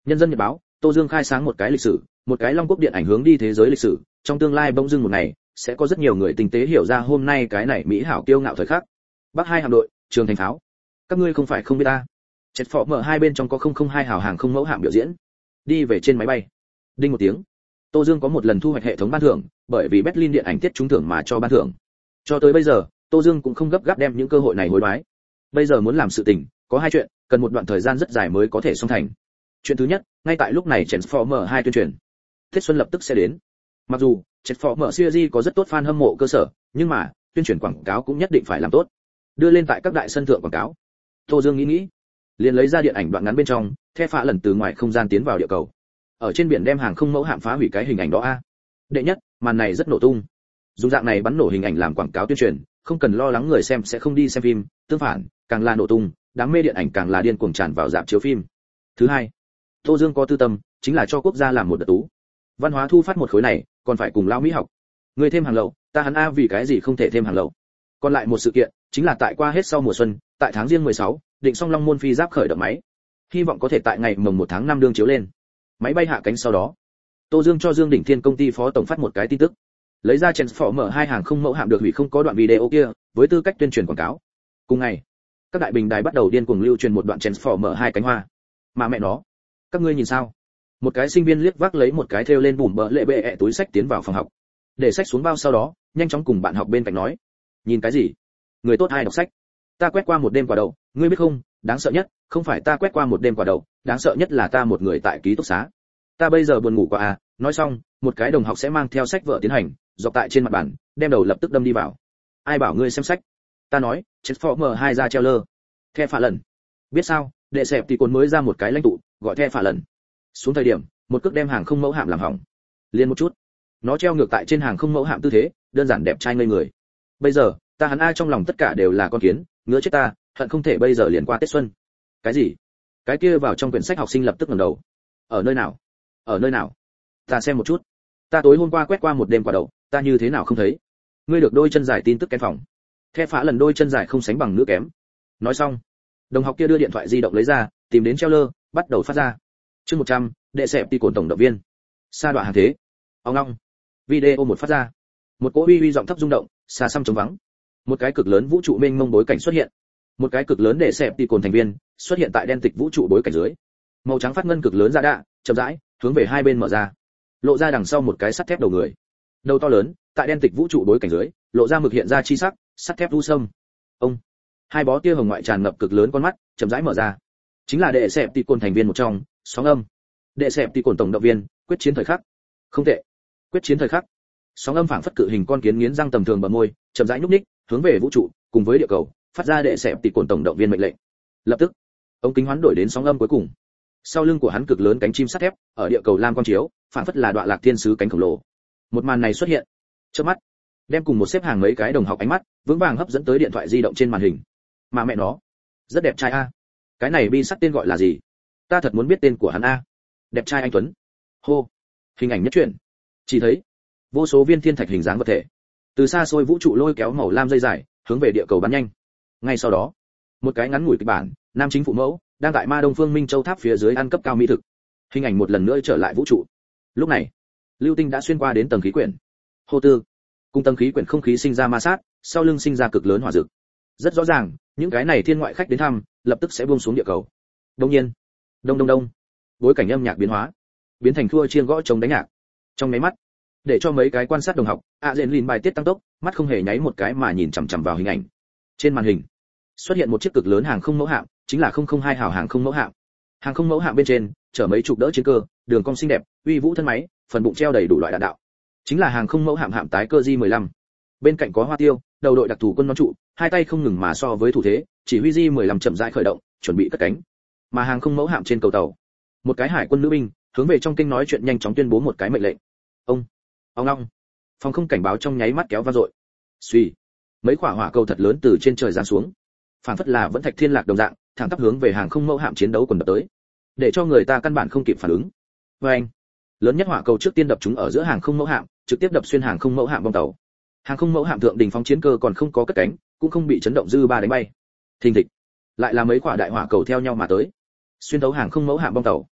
Speaker 1: Nhân dân Nhật báo, Tô Dương khai sáng một cái lịch sử, một cái Long Quốc điện ảnh hướng đi thế giới lịch sử, trong tương lai bỗng dưng một ngày, sẽ có rất nhiều người tinh tế hiểu ra hôm nay cái này mỹ hảo kiêu ngạo thời khắc. Bắc hai hạm đội, trường thành pháo. Các ngươi không phải không biết ta. Chết phỏ mở hai bên trong có 002 hào hàng không mẫu hạm biểu diễn. Đi về trên máy bay. Đinh một tiếng. Tô Dương có một lần thu hoạch hệ thống ban thưởng, bởi vì Berlin điện ảnh tiết trúng thưởng mà cho ban thưởng. Cho tới bây giờ, Tô Dương cũng không gấp gáp đem những cơ hội này hối đoái. Bây giờ muốn làm sự tình, có hai chuyện, cần một đoạn thời gian rất dài mới có thể xong thành. Chuyện thứ nhất, ngay tại lúc này Transformer 2 tuyên truyền. Tết xuân lập tức sẽ đến. Mặc dù Transformer series có rất tốt fan hâm mộ cơ sở, nhưng mà tuyên truyền quảng cáo cũng nhất định phải làm tốt. Đưa lên tại các đại sân thượng quảng cáo. Tô Dương nghĩ, liền lấy ra điện ảnh đoạn ngắn bên trong, The Phạ lần từ ngoài không gian tiến vào địa cầu. Ở trên biển đem hàng không mẫu hạm phá hủy cái hình ảnh đó a. Đệ nhất, màn này rất nổ tung. Dùng dạng này bắn nổ hình ảnh làm quảng cáo tuyên truyền, không cần lo lắng người xem sẽ không đi xem phim, tương phản, càng là nổ tung, đám mê điện ảnh càng là điên cuồng tràn vào rạp chiếu phim. Thứ hai, Tô Dương có tư tâm, chính là cho quốc gia làm một đợt tú. Văn hóa thu phát một khối này, còn phải cùng lao Mỹ học. Người thêm hàng lậu, ta hắn a vì cái gì không thể thêm hàng lậu. Còn lại một sự kiện, chính là tại qua hết sau mùa xuân, tại tháng Giêng 16, định xong Long Môn phi giáp khởi động máy. Hy vọng có thể tại ngày mồng 1 tháng 5 đương chiếu lên. Máy bay hạ cánh sau đó, Tô Dương cho Dương Đỉnh Thiên công ty phó tổng phát một cái tin tức. Lấy ra Transformer 2 hàng không mẫu hạm được hủy không có đoạn video kia, với tư cách tuyên truyền quảng cáo. Cùng ngày, các đại bình đài bắt đầu điên cuồng lưu truyền một đoạn Transformer 2 cánh hoa. Mà mẹ nó, các ngươi nhìn sao? Một cái sinh viên liếc vác lấy một cái thêu lên bùm bợ lệ bệ túi sách tiến vào phòng học. Để sách xuống bao sau đó, nhanh chóng cùng bạn học bên cạnh nói: "Nhìn cái gì? Người tốt ai đọc sách? Ta quét qua một đêm quả đậu, ngươi biết không, đáng sợ nhất, không phải ta quét qua một đêm quả đậu, đáng sợ nhất là ta một người tại ký túc xá. Ta bây giờ buồn ngủ quá à." Nói xong, một cái đồng học sẽ mang theo sách vở tiến hành, dọc tại trên mặt bàn, đem đầu lập tức đâm đi vào. "Ai bảo ngươi xem sách?" Ta nói: "Transformer 2 ra treo lơ." The Phạ lần. Biết sao, đệ sẹp thì còn mới ra một cái lãnh tụ, gọi The Phạ lần. Xuống thời điểm, một cước đem hàng không mẫu hạm làm hỏng. Liên một chút. Nó treo ngược tại trên hàng không mẫu hạm tư thế, đơn giản đẹp trai ngây người. Bây giờ, ta hắn ai trong lòng tất cả đều là con kiến, ngứa chết ta, hận không thể bây giờ liền qua Tết xuân. Cái gì? Cái kia vào trong quyển sách học sinh lập tức ngẩng đầu. Ở nơi nào? Ở nơi nào? Ta xem một chút. Ta tối hôm qua quét qua một đêm quả đậu, ta như thế nào không thấy? Ngươi được đôi chân dài tin tức kén phòng. The Phạ lần đôi chân dài không sánh bằng nữa kém. Nói xong, đồng học kia đưa điện thoại di động lấy ra, tìm đến treo lơ, bắt đầu phát ra. Chương 100, đệ sẹp đi cổn tổng động viên. Sa đoạn hàng thế. Ông long. Video một phát ra. Một cỗ uy giọng thấp rung động, xa xăm trống vắng. Một cái cực lớn vũ trụ mênh mông bối cảnh xuất hiện. Một cái cực lớn đệ sẹp đi cồn thành viên xuất hiện tại đen tịch vũ trụ bối cảnh dưới. Màu trắng phát ngân cực lớn ra đạ, chậm rãi hướng về hai bên mở ra. Lộ ra đằng sau một cái sắt thép đầu người. Đầu to lớn, tại đen tịch vũ trụ bối cảnh dưới, lộ ra mực hiện ra chi sắc, sắt thép vu sâm. Ông. Hai bó tia hồng ngoại tràn ngập cực lớn con mắt, chậm rãi mở ra. Chính là đệ sẹp tỷ cồn thành viên một trong, sóng âm. Đệ sẹp tỷ cồn tổng động viên, quyết chiến thời khắc. Không tệ. Quyết chiến thời khắc. Sóng âm phảng phất cự hình con kiến nghiến răng tầm thường bờ môi, chậm rãi nhúc nhích, hướng về vũ trụ, cùng với địa cầu, phát ra đệ sẹp tỷ cồn tổng động viên mệnh lệnh. Lập tức, ống kính hoán đổi đến sóng âm cuối cùng. Sau lưng của hắn cực lớn cánh chim sắt thép, ở địa cầu lam quang chiếu, phảng phất là đoạn lạc thiên sứ cánh khổng lồ. Một màn này xuất hiện, chớp mắt, đem cùng một xếp hàng mấy cái đồng học ánh mắt, vững vàng hấp dẫn tới điện thoại di động trên màn hình. Mà mẹ nó, rất đẹp trai a. Cái này bi sắt tên gọi là gì? Ta thật muốn biết tên của hắn a. Đẹp trai anh tuấn. Hô. Hình ảnh nhất truyện. Chỉ thấy vô số viên thiên thạch hình dáng vật thể, từ xa xôi vũ trụ lôi kéo màu lam dây dài, hướng về địa cầu bắn nhanh. Ngay sau đó, một cái ngắn ngủi kịch bản, nam chính phụ mẫu đang tại Ma Đông Phương Minh Châu tháp phía dưới ăn cấp cao mỹ thực. Hình ảnh một lần nữa trở lại vũ trụ. Lúc này, lưu tinh đã xuyên qua đến tầng khí quyển. Hô tư, cùng tầng khí quyển không khí sinh ra ma sát, sau lưng sinh ra cực lớn hỏa dược. Rất rõ ràng, những cái này thiên ngoại khách đến thăm, lập tức sẽ buông xuống địa cầu. Đương nhiên, đông đông đông, bối cảnh âm nhạc biến hóa, biến thành thua chiên gõ trống đánh nhạc. Trong mấy mắt, để cho mấy cái quan sát đồng học, Adrenaline bài tiết tăng tốc, mắt không hề nháy một cái mà nhìn chằm chằm vào hình ảnh. Trên màn hình, xuất hiện một chiếc cực lớn hàng không mẫu hạm, chính là 002 hào hàng không mẫu hạm. Hàng không mẫu hạm bên trên chở mấy chục đỡ chiến cơ, đường cong xinh đẹp, uy vũ thân máy, phần bụng treo đầy đủ loại đạn đạo. Chính là hàng không mẫu hạm hạm tái cơ J-15. Bên cạnh có Hoa Tiêu, đầu đội đặc thù quân nón trụ, hai tay không ngừng mà so với thủ thế, chỉ huy J-15 chậm rãi khởi động, chuẩn bị cất cánh. Mà hàng không mẫu hạm trên cầu tàu, một cái hải quân nữ binh hướng về trong kinh nói chuyện nhanh chóng tuyên bố một cái mệnh lệnh. Ông long, phòng không cảnh báo trong nháy mắt kéo vang dội. Suy, mấy quả hỏa cầu thật lớn từ trên trời giáng xuống, phản phất là vẫn thạch thiên lạc đồng dạng, thẳng tắp hướng về hàng không mẫu hạm chiến đấu quần đập tới, để cho người ta căn bản không kịp phản ứng. Với anh, lớn nhất hỏa cầu trước tiên đập chúng ở giữa hàng không mẫu hạm, trực tiếp đập xuyên hàng không mẫu hạm bong tàu. Hàng không mẫu hạm thượng đỉnh phóng chiến cơ còn không có cất cánh, cũng không bị chấn động dư ba đánh bay. Thình thịch, lại là mấy quả đại hỏa cầu theo nhau mà tới, xuyên thấu hàng không mẫu hạm bong tàu.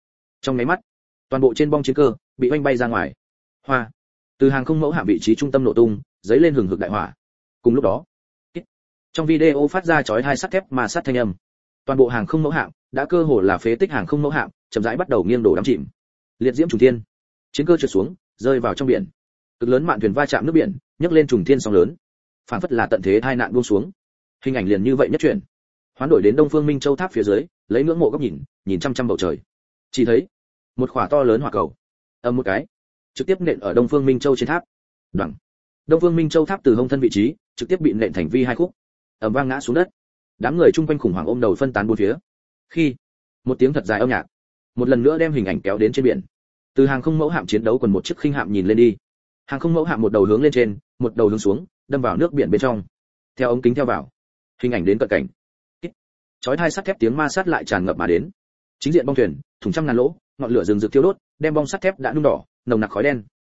Speaker 1: Trong nháy mắt, toàn bộ trên bong chiến cơ bị oanh bay ra ngoài. Hoa, từ hàng không mẫu hạm vị trí trung tâm nổ tung, giấy lên hừng hực đại hỏa. Cùng lúc đó, trong video phát ra chói hai sắt thép mà sát thanh âm. Toàn bộ hàng không mẫu hạm đã cơ hồ là phế tích hàng không mẫu hạm, chậm rãi bắt đầu nghiêng đổ đắm chìm. Liệt diễm trùng thiên, chiến cơ trượt xuống, rơi vào trong biển. Cực lớn mạn thuyền va chạm nước biển, nhấc lên trùng thiên sóng lớn. Phản phất là tận thế tai nạn buông xuống. Hình ảnh liền như vậy nhất chuyển. Hoán đổi đến Đông Phương Minh Châu tháp phía dưới, lấy ngưỡng mộ góc nhìn chăm chăm bầu trời. Chỉ thấy một quả to lớn hỏa cầu, ầm một cái, trực tiếp nện ở Đông Phương Minh Châu trên tháp. Đoằng. Đông Phương Minh Châu tháp từ hông thân vị trí, trực tiếp bị nện thành vi hai khúc, ầm vang ngã xuống đất. Đám người chung quanh khủng hoảng ôm đầu phân tán bốn phía. Khi một tiếng thật dài âm nhạc, một lần nữa đem hình ảnh kéo đến trên biển. Từ hàng không mẫu hạm chiến đấu quần một chiếc khinh hạm nhìn lên đi. Hàng không mẫu hạm một đầu hướng lên trên, một đầu hướng xuống, đâm vào nước biển bên trong. Theo ống kính theo vào, hình ảnh đến cận cảnh. Chói tai sắt thép tiếng ma sát lại tràn ngập mà đến. Chính diện bong thuyền, thủng trăm ngàn lỗ, ngọn lửa rừng rực thiêu đốt, đem bong sắt thép đã nung đỏ, nồng nặc khói đen.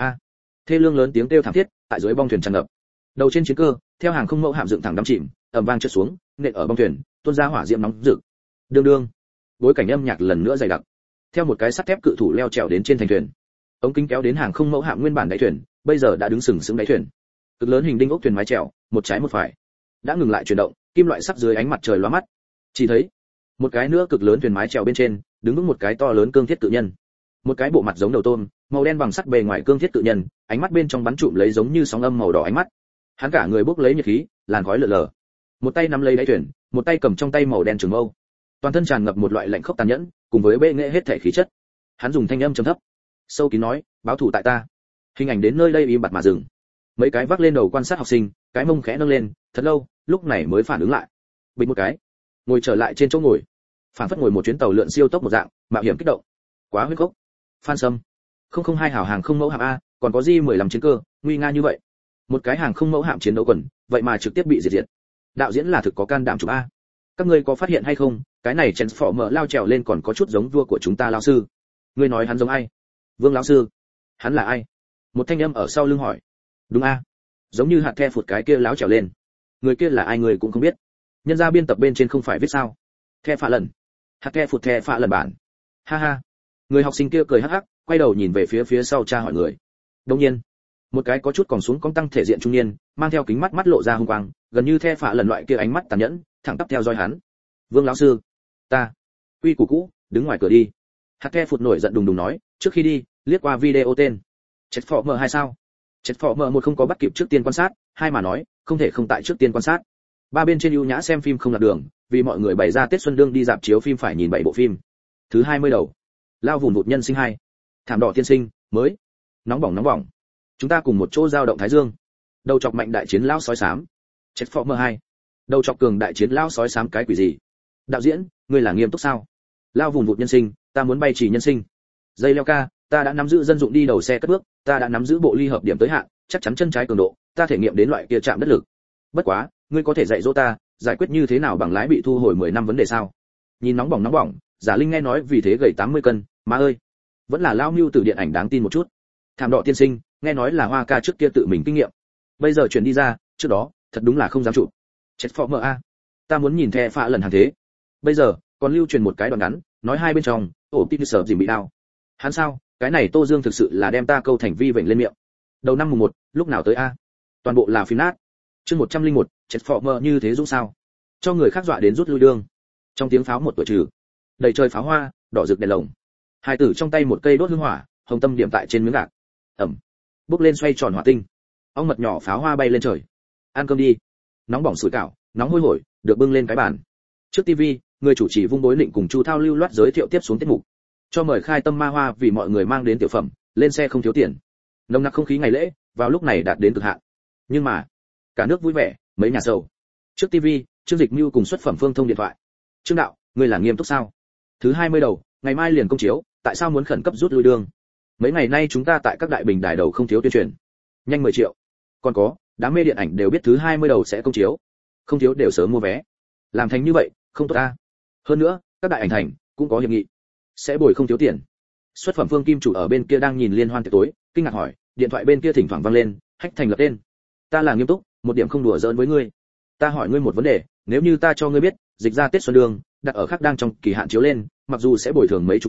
Speaker 1: Thê lương lớn tiếng kêu thảm thiết tại dưới bong thuyền tràn ngập. Đầu trên chiến cơ, theo hàng không mẫu hạm dựng thẳng đắm chìm, ầm vang trượt xuống, nện ở bong thuyền, tuôn ra hỏa diễm nóng rực. Đương đương, bối cảnh âm nhạc lần nữa dày đặc. Theo một cái sắt thép cự thủ leo trèo đến trên thành thuyền, ống kính kéo đến hàng không mẫu hạm nguyên bản đáy thuyền, bây giờ đã đứng sừng sững đáy thuyền. Cực lớn hình đinh ốc thuyền mái chèo, một trái một phải, đã ngừng lại chuyển động, kim loại sắc dưới ánh mặt trời lóa mắt. Chỉ thấy một cái nữa cực lớn thuyền mái chèo bên trên, đứng vững một cái to lớn cương thiết cự nhân. Một cái bộ mặt giống đầu tôm, màu đen bằng sắt bề ngoài cương thiết cự nhân, ánh mắt bên trong bắn trụm lấy giống như sóng âm màu đỏ ánh mắt. Hắn cả người bốc lấy nhiệt khí, làn khói lờ lờ. Một tay nắm lấy đáy thuyền, một tay cầm trong tay màu đen trường mâu. Toàn thân tràn ngập một loại lạnh khốc tàn nhẫn, cùng với bệ nghệ hết thể khí chất. Hắn dùng thanh âm trầm thấp, sâu kín nói, báo thù tại ta. Hình ảnh đến nơi đây im bặt mà dừng. Mấy cái vác lên đầu quan sát học sinh, cái mông khẽ nâng lên, thật lâu, lúc này mới phản ứng lại. Bình một cái, ngồi trở lại trên chỗ ngồi. Phản phất ngồi một chuyến tàu lượn siêu tốc một dạng, mạo hiểm kích động. Quá huyết gốc. Phan Sâm, 002 hào hàng không mẫu hạm a, còn có J-15 chiến cơ, nguy nga như vậy. Một cái hàng không mẫu hạm chiến đấu quần, vậy mà trực tiếp bị diệt. Đạo diễn là thực có can đảm chụp a. Các ngươi có phát hiện hay không, cái này Transformer lao trèo lên còn có chút giống vua của chúng ta lão sư. Ngươi nói hắn giống ai? Vương lão sư. Hắn là ai? Một thanh âm ở sau lưng hỏi. Đúng a, giống như hạt the phụt cái kia láo trèo lên. Người kia là ai người cũng không biết. Nhân gia biên tập bên trên không phải viết sao? The phạ lần. Hạt the phụt the phạ lần bản. Ha ha. Người học sinh kia cười hắc hắc, quay đầu nhìn về phía sau cha hỏi người. Đương nhiên, một cái có chút còn xuống cong tăng thể diện trung niên, mang theo kính mắt mắt lộ ra hung quang, gần như the phạ lần loại kia ánh mắt tàn nhẫn, thẳng tắp theo dõi hắn. Vương lão sư, ta, quy củ cũ, đứng ngoài cửa đi. Hạt the phụt nổi giận đùng đùng nói, trước khi đi, liếc qua video tên. Transformer 2 sao? Transformer 1 không có bắt kịp trước tiên quan sát, hai mà nói, không thể không tại trước tiên quan sát. Ba bên trên ưu nhã xem phim không lạc đường, vì mọi người bày ra Tết Xuân Đương đi dạp chiếu phim phải nhìn 7 bộ phim. Thứ 20 đầu. Lao vùn vụt nhân sinh 2. Thảm đỏ tiên sinh, mới. Nóng bỏng. Chúng ta cùng một chỗ giao động thái dương. Đầu chọc mạnh đại chiến lão sói xám. Transformer 2. Đầu chọc cường đại chiến lão sói xám cái quỷ gì? Đạo diễn, ngươi là nghiêm túc sao? Lao vùn vụt nhân sinh, ta muốn bay chỉ nhân sinh. Dây leo ca, ta đã nắm giữ dân dụng đi đầu xe cất bước, ta đã nắm giữ bộ ly hợp điểm tới hạn, chắc chắn chân trái cường độ, ta thể nghiệm đến loại kia chạm đất lực. Bất quá, ngươi có thể dạy dỗ ta, giải quyết như thế nào bằng lái bị thu hồi 10 năm vấn đề sao? Nhìn nóng bỏng, Giả Linh nghe nói vì thế gầy 80 cân, má ơi, vẫn là lao mưu từ điện ảnh đáng tin một chút. Thảm đỏ tiên sinh, nghe nói là Hoa ca trước kia tự mình kinh nghiệm, bây giờ chuyển đi ra, trước đó, thật đúng là không dám chụp. Transformer a, ta muốn nhìn The phạ lần hàng thế. Bây giờ, còn lưu truyền một cái đoạn ngắn, nói hai bên trong, Optimus dìm bị đau. Hắn sao, cái này Tô Dương thực sự là đem ta câu thành vi vểnh lên miệng. Đầu năm mùng 1, lúc nào tới a? Toàn bộ là phim nát. Chương 101, Transformer như thế dũng sao? Cho người khác dọa đến rút lui đường. Trong tiếng pháo một tuổi trừ, đầy trời pháo hoa, đỏ rực đèn lồng. Hai tử trong tay một cây đốt hương hỏa, hồng tâm điểm tại trên miếng gạc. Ẩm. Bốc lên xoay tròn hỏa tinh. Ong mật nhỏ pháo hoa bay lên trời. Ăn cơm đi. Nóng bỏng sủi cảo, nóng hôi hổi, được bưng lên cái bàn. Trước tivi, người chủ trì Vung Bối Lịnh cùng Chu Thao lưu loát giới thiệu tiếp xuống tiết mục. Cho mời khai tâm ma hoa vì mọi người mang đến tiểu phẩm, lên xe không thiếu tiền. Nồng nặc không khí ngày lễ, vào lúc này đạt đến cực hạn. Nhưng mà, cả nước vui vẻ, mấy nhà giàu. Trước tivi, Trương Dịch Mưu cùng xuất phẩm Phương Thông điện thoại. Trương đạo, ngươi là nghiêm túc sao? Thứ 20 đầu, ngày mai liền công chiếu, tại sao muốn khẩn cấp rút lui đường? Mấy ngày nay chúng ta tại các đại bình đài đầu không thiếu tuyên truyền. Nhanh 10 triệu. Còn có, đám mê điện ảnh đều biết thứ 20 đầu sẽ công chiếu. Không thiếu đều sớm mua vé. Làm thành như vậy, không tốt ta. Hơn nữa, các đại ảnh thành cũng có hiệp nghị, sẽ bồi không thiếu tiền. Xuất phẩm Phương Kim chủ ở bên kia đang nhìn liên hoan tiệc tối, kinh ngạc hỏi, điện thoại bên kia thỉnh thoảng vang lên, Hách Thành lập tên. Ta là nghiêm túc, một điểm không đùa giỡn với ngươi. Ta hỏi ngươi một vấn đề, nếu như ta cho ngươi biết, dịch ra Tết Xuân Đường, đặt ở khác đang trong kỳ hạn chiếu lên, mặc dù sẽ bồi thường mấy chục triệu,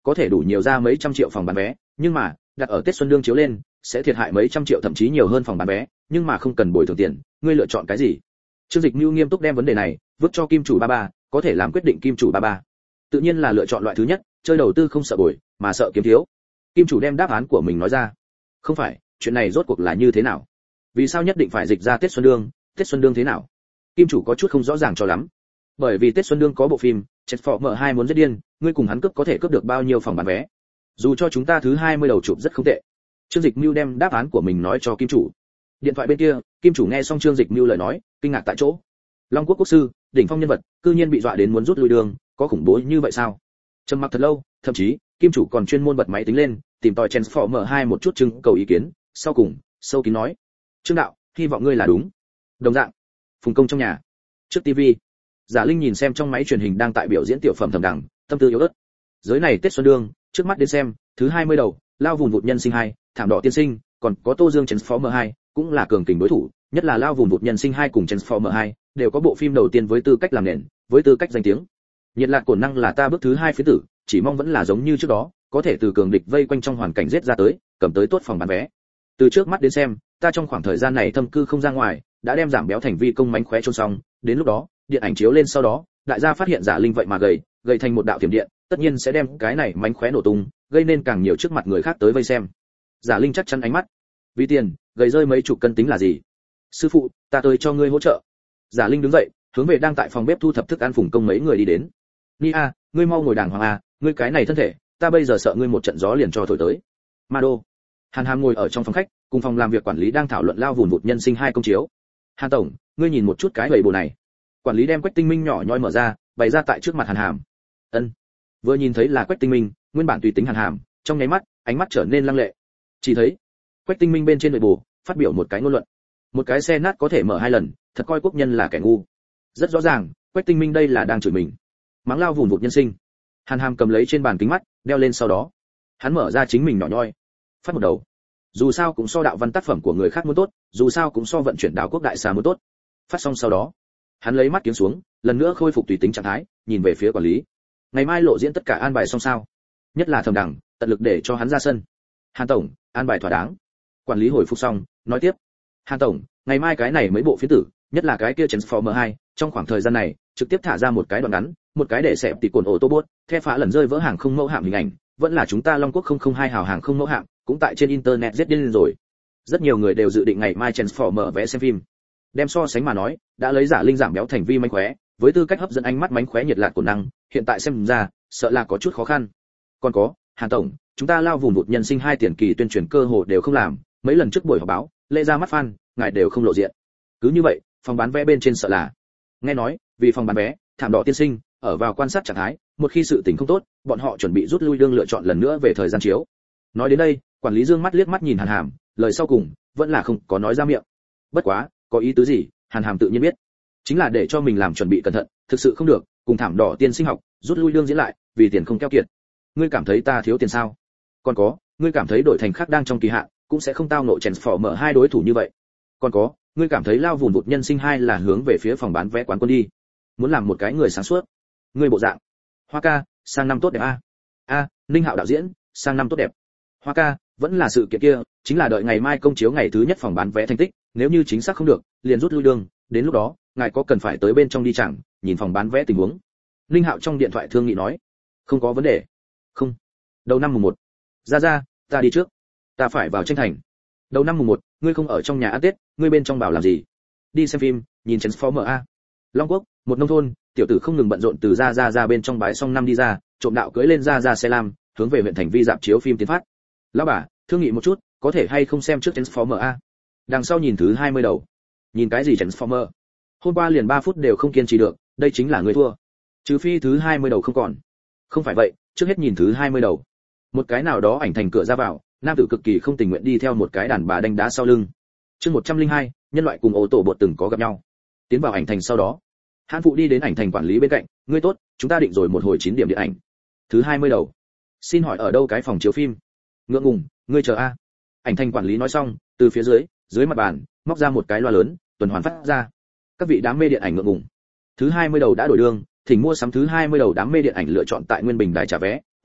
Speaker 1: có thể đủ nhiều ra mấy trăm triệu phòng bán vé, nhưng mà đặt ở Tết Xuân Đương chiếu lên sẽ thiệt hại mấy trăm triệu thậm chí nhiều hơn phòng bán vé, nhưng mà không cần bồi thường tiền, ngươi lựa chọn cái gì? Trương Dịch Nưu nghiêm túc đem vấn đề này vứt cho Kim chủ ba ba, có thể làm quyết định Kim chủ ba ba. Tự nhiên là lựa chọn loại thứ nhất, chơi đầu tư không sợ bồi, mà sợ kiếm thiếu. Kim chủ đem đáp án của mình nói ra. Không phải, chuyện này rốt cuộc là như thế nào? Vì sao nhất định phải dịch ra Tết Xuân Đương? Tết Xuân Đương thế nào? Kim chủ có chút không rõ ràng cho lắm. Bởi vì Tết Xuân Đương có bộ phim Transformer 2 muốn giết điên, ngươi cùng hắn cướp có thể cướp được bao nhiêu phòng bán vé? Dù cho chúng ta thứ 20 đầu chụp rất không tệ. Trương Dịch Nưu đem đáp án của mình nói cho Kim chủ. Điện thoại bên kia, Kim chủ nghe xong Trương Dịch Nưu lời nói, kinh ngạc tại chỗ. Long Quốc quốc sư, đỉnh phong nhân vật, cư nhiên bị dọa đến muốn rút lui đường, có khủng bố như vậy sao? Trầm mặc thật lâu, thậm chí, Kim chủ còn chuyên môn bật máy tính lên, tìm tòi Transformer 2 một chút trưng cầu ý kiến, sau cùng, sâu kín nói: "Trương đạo, hy vọng ngươi là đúng." Đồng dạng, Phùng Công trong nhà, trước TV, Giả Linh nhìn xem trong máy truyền hình đang tại biểu diễn tiểu phẩm Thẩm Đằng, tâm tư yếu ớt. Giới này Tết Xuân Đương, trước mắt đến xem, thứ 20 đầu, Lao Vùn Vụt Nhân Sinh 2, Thảm Đỏ Tiên Sinh, còn có Tô Dương Transformer 2, cũng là cường kình đối thủ, nhất là Lao Vùn Vụt Nhân Sinh 2 cùng Transformer 2, đều có bộ phim đầu tiên với tư cách làm nền, với tư cách danh tiếng. Nhiệt Lạc Cổn Năng là ta bước thứ 2 phiến tử, chỉ mong vẫn là giống như trước đó, có thể từ cường địch vây quanh trong hoàn cảnh giết ra tới, cầm tới tốt phòng bán vé. Từ trước mắt đến xem, ta trong khoảng thời gian này thâm cư không ra ngoài, đã đem giảm béo thành vi công mánh khóe chôn xong, đến lúc đó, điện ảnh chiếu lên sau đó, đại gia phát hiện Giả Linh vậy mà gầy thành một đạo tiềm điện, tất nhiên sẽ đem cái này mánh khóe nổ tung, gây nên càng nhiều trước mặt người khác tới vây xem. Giả Linh chắc chắn ánh mắt. Vì tiền, gầy rơi mấy chục cân tính là gì? Sư phụ, ta tới cho ngươi hỗ trợ. Giả Linh đứng dậy, hướng về đang tại phòng bếp thu thập thức ăn Phùng Công mấy người đi đến. Ni a, ngươi mau ngồi đàng hoàng a, ngươi cái này thân thể, ta bây giờ sợ ngươi một trận gió liền cho thổi tới. Ma Đô. Hàn Hàm ngồi ở trong phòng khách, cùng phòng làm việc quản lý đang thảo luận Lao Vùn Vụt Nhân Sinh 2 công chiếu. Hàn tổng, ngươi nhìn một chút cái bầy bồ này. Quản lý đem Quách Tinh Minh nhỏ nhoi mở ra, bày ra tại trước mặt Hàn Hàm. Ân. Vừa nhìn thấy là Quách Tinh Minh, nguyên bản tùy tính Hàn Hàm, trong nháy mắt, ánh mắt trở nên lăng lệ. Chỉ thấy, Quách Tinh Minh bên trên bầy bồ, phát biểu một cái ngôn luận. Một cái xe nát có thể mở 2 lần, thật coi quốc nhân là kẻ ngu. Rất rõ ràng, Quách Tinh Minh đây là đang chửi mình. Mắng Lao Vùn Vụt Nhân Sinh. Hàn Hàm cầm lấy trên bàn kính mắt, đeo lên sau đó, hắn mở ra chính mình nhỏ nhoi, phát một đầu. Dù sao cũng so đạo văn tác phẩm của người khác muốn tốt, dù sao cũng so vận chuyển đảo quốc đại xà muốn tốt. Phát xong sau đó, hắn lấy mắt kiếm xuống, lần nữa khôi phục tùy tính trạng thái, nhìn về phía quản lý. Ngày mai lộ diễn tất cả an bài xong sao? Nhất là Thẩm Đằng, tận lực để cho hắn ra sân. Hàn tổng, an bài thỏa đáng. Quản lý hồi phục xong, nói tiếp. Hàn tổng, ngày mai cái này mấy bộ phiến tử, nhất là cái kia Transformer 2, trong khoảng thời gian này, trực tiếp thả ra một cái đoạn ngắn, một cái để xẹp tỉ cồn ô tô bốt, the phá lần rơi vỡ hàng không mẫu hạm hình ảnh, vẫn là chúng ta Long Quốc 002 hào hàng không mẫu hạm, cũng tại trên internet giết điên rồi. Rất nhiều người đều dự định ngày mai Transformer vé xem phim. Đem so sánh mà nói, đã lấy Giả Linh giảm béo thành vi mánh khóe, với tư cách hấp dẫn ánh mắt mánh khóe Nhiệt Lạc Cổn Năng, hiện tại xem ra, sợ là có chút khó khăn. Còn có, Hàn tổng, chúng ta Lao Vùn Vụt Nhân Sinh 2 tiền kỳ tuyên truyền cơ hội đều không làm, mấy lần trước buổi họp báo, lễ ra mắt fan, ngài đều không lộ diện. Cứ như vậy, phòng bán vé bên trên sợ là. Nghe nói, vì phòng bán vé, Thảm Đỏ Tiên Sinh ở vào quan sát trạng thái, một khi sự tình không tốt, bọn họ chuẩn bị rút lui đương lựa chọn lần nữa về thời gian chiếu. Nói đến đây, quản lý Dương mắt liếc mắt nhìn Hàn Hàm, lời sau cùng vẫn là không có nói ra miệng. Bất quá, có ý tứ gì, Hàn Hàm tự nhiên biết, chính là để cho mình làm chuẩn bị cẩn thận, thực sự không được, cùng Thảm Đỏ Tiên Sinh học, rút lui đương diễn lại, vì tiền không keo kiệt. Ngươi cảm thấy ta thiếu tiền sao? Còn có, ngươi cảm thấy đội thành khác đang trong kỳ hạn, cũng sẽ không tao nộ Transformer 2 đối thủ như vậy. Còn có, ngươi cảm thấy Lao Vùn Vụt Nhân Sinh 2 là hướng về phía phòng bán vé quán quân đi, muốn làm một cái người sáng suốt. Ngươi bộ dạng, Hoa ca, sang năm tốt đẹp a. Ninh Hạo đạo diễn, sang năm tốt đẹp. Hoa ca, vẫn là sự kiện kia, chính là đợi ngày mai công chiếu ngày thứ nhất phòng bán vé thành tích, nếu như chính xác không được, liền rút lui đường, đến lúc đó, ngài có cần phải tới bên trong đi chẳng, nhìn phòng bán vé tình huống. Ninh Hạo trong điện thoại thương nghị nói, không có vấn đề. Không. Đầu năm mùng 1. Ra, ta đi trước. Ta phải vào tranh thành. Đầu năm mùng 1, ngươi không ở trong nhà ăn Tết, ngươi bên trong bảo làm gì? Đi xem phim, nhìn Transformer a. Long Quốc, một nông thôn, tiểu tử không ngừng bận rộn từ ra bên trong bãi xong năm đi ra, trộm đạo cưỡi lên ra xe lam, hướng về huyện thành vi dạp chiếu phim tiến phát. Lão bà, thương nghị một chút, có thể hay không xem trước Transformer a? Đằng sau nhìn thứ 20 đầu. Nhìn cái gì Transformer? Hôm qua liền 3 phút đều không kiên trì được, đây chính là người thua. Trừ phi thứ 20 đầu không còn. Không phải vậy, trước hết nhìn thứ 20 đầu. Một cái nào đó ảnh thành cửa ra vào, nam tử cực kỳ không tình nguyện đi theo một cái đàn bà đánh đá sau lưng. Chương 102, nhân loại cùng ô tô bột từng có gặp nhau. Tiến vào ảnh thành sau đó, Hàn phụ đi đến ảnh thành quản lý bên cạnh, ngươi tốt, chúng ta định rồi một hồi 9 điểm điện ảnh. Thứ 20 đầu. Xin hỏi ở đâu cái phòng chiếu phim? Ngượng ngùng, ngươi chờ a. Ảnh thành quản lý nói xong, từ phía dưới mặt bàn, móc ra một cái loa lớn, tuần hoàn phát ra. Các vị đám mê điện ảnh ngượng ngùng. Thứ 20 đầu đã đổi đường, thỉnh mua sắm thứ 20 đầu đám mê điện ảnh lựa chọn tại Nguyên Bình đài trả vé,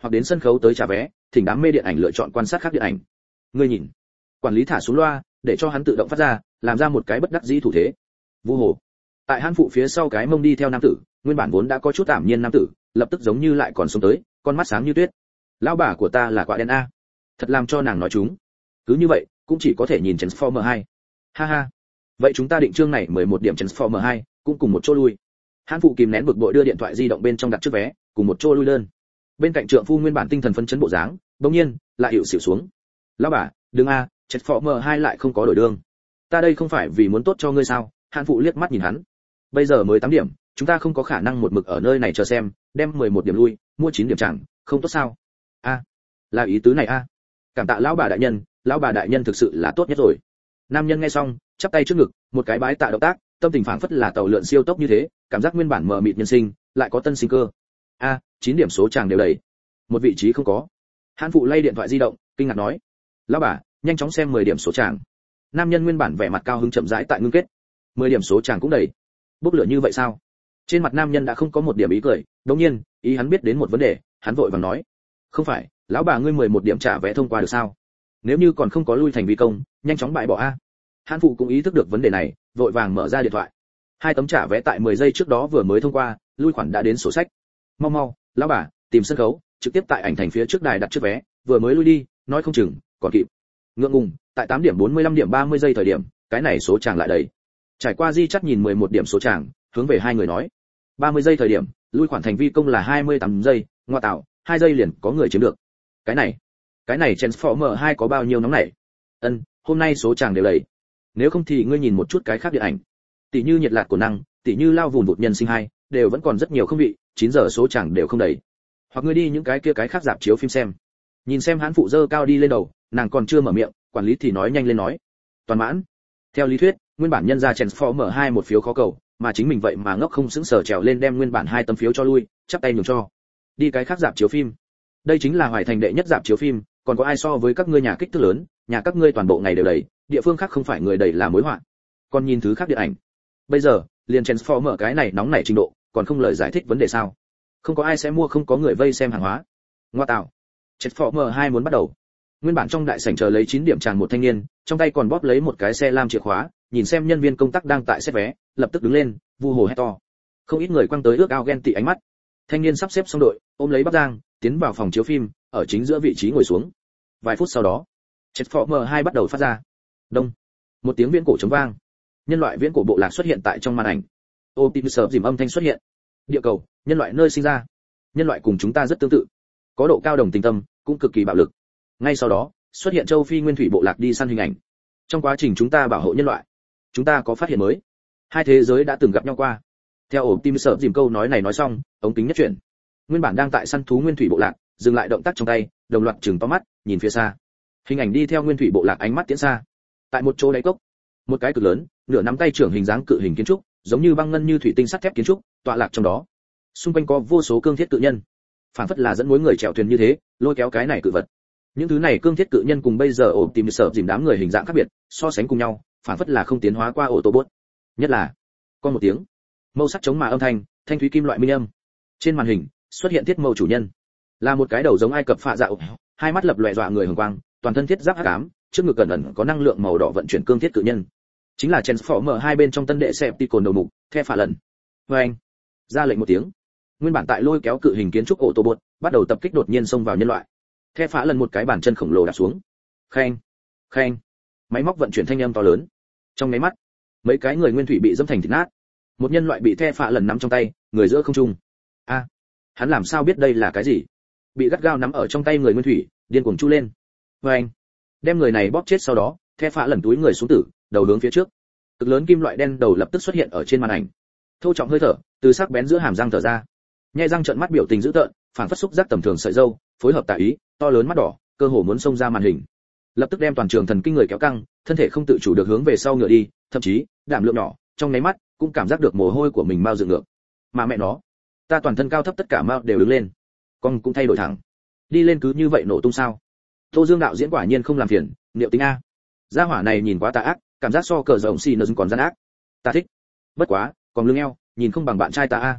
Speaker 1: hoặc đến sân khấu tới trả vé, thỉnh đám mê điện ảnh lựa chọn quan sát khác điện ảnh. Ngươi nhìn. Quản lý thả xuống loa, để cho hắn tự động phát ra, làm ra một cái bất đắc dĩ thủ thế. Vu hồ. Tại Hán phụ phía sau cái mông đi theo nam tử, nguyên bản vốn đã có chút tạm nhiên nam tử, lập tức giống như lại còn sống tới, con mắt sáng như tuyết. Lão bà của ta là quả đen a. Thật làm cho nàng nói chúng. Cứ như vậy, cũng chỉ có thể nhìn Transformer 2. Ha ha. Vậy chúng ta định chương này 11 điểm Transformer 2, cũng cùng một chỗ lui. Hán phụ kìm nén bực bội đưa điện thoại di động bên trong đặt trước vé, cùng một chỗ lui đơn. Bên cạnh trượng phu nguyên bản tinh thần phấn chấn bộ dáng, bỗng nhiên lại hiệu xỉu xuống. Lão bà, đừng a, Transformer 2 lại không có đổi đường. Ta đây không phải vì muốn tốt cho ngươi sao? Hán phụ liếc mắt nhìn hắn. Bây giờ mới 8 điểm, chúng ta không có khả năng một mực ở nơi này chờ xem, đem 11 điểm lui, mua 9 điểm chẳng, không tốt sao? A, là ý tứ này a. Cảm tạ lão bà đại nhân thực sự là tốt nhất rồi. Nam nhân nghe xong, chắp tay trước ngực, một cái bái tạ động tác, tâm tình phảng phất là tàu lượn siêu tốc như thế, cảm giác nguyên bản mờ mịt nhân sinh, lại có tân sinh cơ. A, 9 điểm số chàng đều đầy. Một vị trí không có. Hán phụ lay điện thoại di động, kinh ngạc nói: "Lão bà, nhanh chóng xem 10 điểm số chàng." Nam nhân nguyên bản vẻ mặt cao hứng chậm rãi tại ngưng kết. 10 điểm số chàng cũng đầy. Bốc lửa như vậy sao? Trên mặt nam nhân đã không có một điểm ý cười, đột nhiên, ý hắn biết đến một vấn đề, hắn vội vàng nói: "Không phải, lão bà ngươi 11 điểm trả vé thông qua được sao? Nếu như còn không có lui thành vi công, nhanh chóng bại bỏ a." Hán phụ cũng ý thức được vấn đề này, vội vàng mở ra điện thoại. 2 tấm trả vé tại 10 giây trước đó vừa mới thông qua, lui khoản đã đến sổ sách. Mau mau, lão bà, tìm sân khấu, trực tiếp tại ảnh thành phía trước đài đặt trước vé, vừa mới lui đi, nói không chừng còn kịp. Ngượng ngùng, tại 8 điểm 45 điểm 30 giây thời điểm, cái này số chàng lại đầy. Trải qua di chắc nhìn 11 điểm số chàng, hướng về hai người nói: 30 giây thời điểm, lui khoản thành vi công là 28 giây, ngoa tạo, 2 giây liền có người chiếm được. Cái này Transformer 2 có bao nhiêu nóng này? Hôm nay số chàng đều đầy. Nếu không thì ngươi nhìn một chút cái khác điện ảnh. Tỷ như nhiệt lạc của năng, tỷ như lao vùn vụt nhân sinh 2, đều vẫn còn rất nhiều không vị, 9 giờ số chàng đều không đầy. Hoặc ngươi đi những cái khác rạp chiếu phim xem. Nhìn xem Hán phụ dơ cao đi lên đầu, nàng còn chưa mở miệng, quản lý thì nói nhanh lên nói: "Toàn mãn." Theo lý thuyết, nguyên bản nhân ra Transformer 2 một phiếu khó cầu, mà chính mình vậy mà ngốc không sững sờ trèo lên đem nguyên bản 2 tấm phiếu cho lui, chắp tay nhường cho. Đi cái khác rạp chiếu phim. Đây chính là Hoài Thành đệ nhất rạp chiếu phim, còn có ai so với các ngươi nhà kích thước lớn, nhà các ngươi toàn bộ ngày đều đầy, địa phương khác không phải người đầy là mối họa. Còn nhìn thứ khác điện ảnh. Bây giờ, liền Transformer cái này nóng nảy trình độ, còn không lời giải thích vấn đề sao? Không có ai sẽ mua, không có người vây xem hàng hóa. Ngoa tạo. Transformer 2 muốn bắt đầu. Nguyên bản trong đại sảnh chờ lấy 9 điểm chàng một thanh niên, trong tay còn bóp lấy một cái xe lam chìa khóa, nhìn xem nhân viên công tác đang tại xét vé, lập tức đứng lên, vu hồ hét to. Không ít người quăng tới ước ao ghen tị ánh mắt. Thanh niên sắp xếp xong đội, ôm lấy Bắc Giang, tiến vào phòng chiếu phim, ở chính giữa vị trí ngồi xuống. Vài phút sau đó, Transformer 2 bắt đầu phát ra. Đông. Một tiếng viễn cổ trống vang. Nhân loại viễn cổ bộ lạc xuất hiện tại trong màn ảnh. Optimus dìm âm thanh xuất hiện. Địa cầu, nhân loại nơi sinh ra. Nhân loại cùng chúng ta rất tương tự, có độ cao đồng tình tâm, cũng cực kỳ bạo lực. Ngay sau đó, xuất hiện châu Phi nguyên thủy bộ lạc đi săn hình ảnh. Trong quá trình chúng ta bảo hộ nhân loại, chúng ta có phát hiện mới. Hai thế giới đã từng gặp nhau qua. Theo Optimus dìm câu nói này nói xong, ống kính nhất chuyển. Nguyên bản đang tại săn thú nguyên thủy bộ lạc, dừng lại động tác trong tay, đồng loạt chừng to mắt, nhìn phía xa. Hình ảnh đi theo nguyên thủy bộ lạc ánh mắt tiến xa. Tại một chỗ đáy cốc, một cái cực lớn, nửa nắm tay trưởng hình dáng cự hình kiến trúc, giống như băng ngân như thủy tinh sắt thép kiến trúc, tọa lạc trong đó. Xung quanh có vô số cương thiết cự nhân, phản phất là dẫn mối người chèo thuyền như thế, lôi kéo cái này cự vật. Những thứ này cương thiết cự nhân cùng bây giờ Optimus dìm đám người hình dạng khác biệt, so sánh cùng nhau, phản phất là không tiến hóa qua Autobot. Nhất là, con một tiếng, mâu sắc chống mà âm thanh, thanh thúy kim loại minh âm. Trên màn hình xuất hiện thiết mâu chủ nhân, là một cái đầu giống Ai Cập phạ dạo, hai mắt lập lòe dọa người hồng quang, toàn thân thiết giáp hắc ám, trước ngực cẩn ẩn có năng lượng màu đỏ vận chuyển cương thiết cự nhân. Chính là Transformer 2 bên trong tân đệ Decepticon đầu mục, The Phạ Lần. Anh ra lệnh một tiếng, nguyên bản tại lôi kéo cự hình kiến trúc Autobot, bắt đầu tập kích đột nhiên xông vào nhân loại. The Phạ Lần một cái bàn chân khổng lồ đạp xuống. Khen, khen. Máy móc vận chuyển thanh âm to lớn. Trong mấy mắt, mấy cái người nguyên thủy bị dẫm thành thịt nát. Một nhân loại bị The Phạ Lần nắm trong tay, người giữa không trung. A, hắn làm sao biết đây là cái gì? Bị gắt gao nắm ở trong tay người nguyên thủy, điên cuồng chu lên. Anh đem người này bóp chết sau đó, The Phạ Lần túi người xuống tử, đầu hướng phía trước. Cực lớn kim loại đen đầu lập tức xuất hiện ở trên màn ảnh. Thô trọng hơi thở, từ sắc bén giữa hàm răng thở ra. Nhẹ răng trợn mắt biểu tình dữ tợn, phản phất xúc giác tầm thường sợi râu, phối hợp tà ý, to lớn mắt đỏ, cơ hồ muốn xông ra màn hình. Lập tức đem toàn trường thần kinh người kéo căng, thân thể không tự chủ được hướng về sau ngửa đi, thậm chí, đảm lượng nhỏ, trong nháy mắt, cũng cảm giác được mồ hôi của mình mau dựng ngược. Mà mẹ nó, ta toàn thân cao thấp tất cả mau đều đứng lên. Con cũng thay đổi thẳng. Đi lên cứ như vậy nổ tung sao? Tô Dương đạo diễn quả nhiên không làm phiền, liệu tính a. Gia hỏa này nhìn quá tà ác, cảm giác so cờ rồng xì nó còn gian ác. Ta thích. Bất quá, còn lưng eo, nhìn không bằng bạn trai ta a.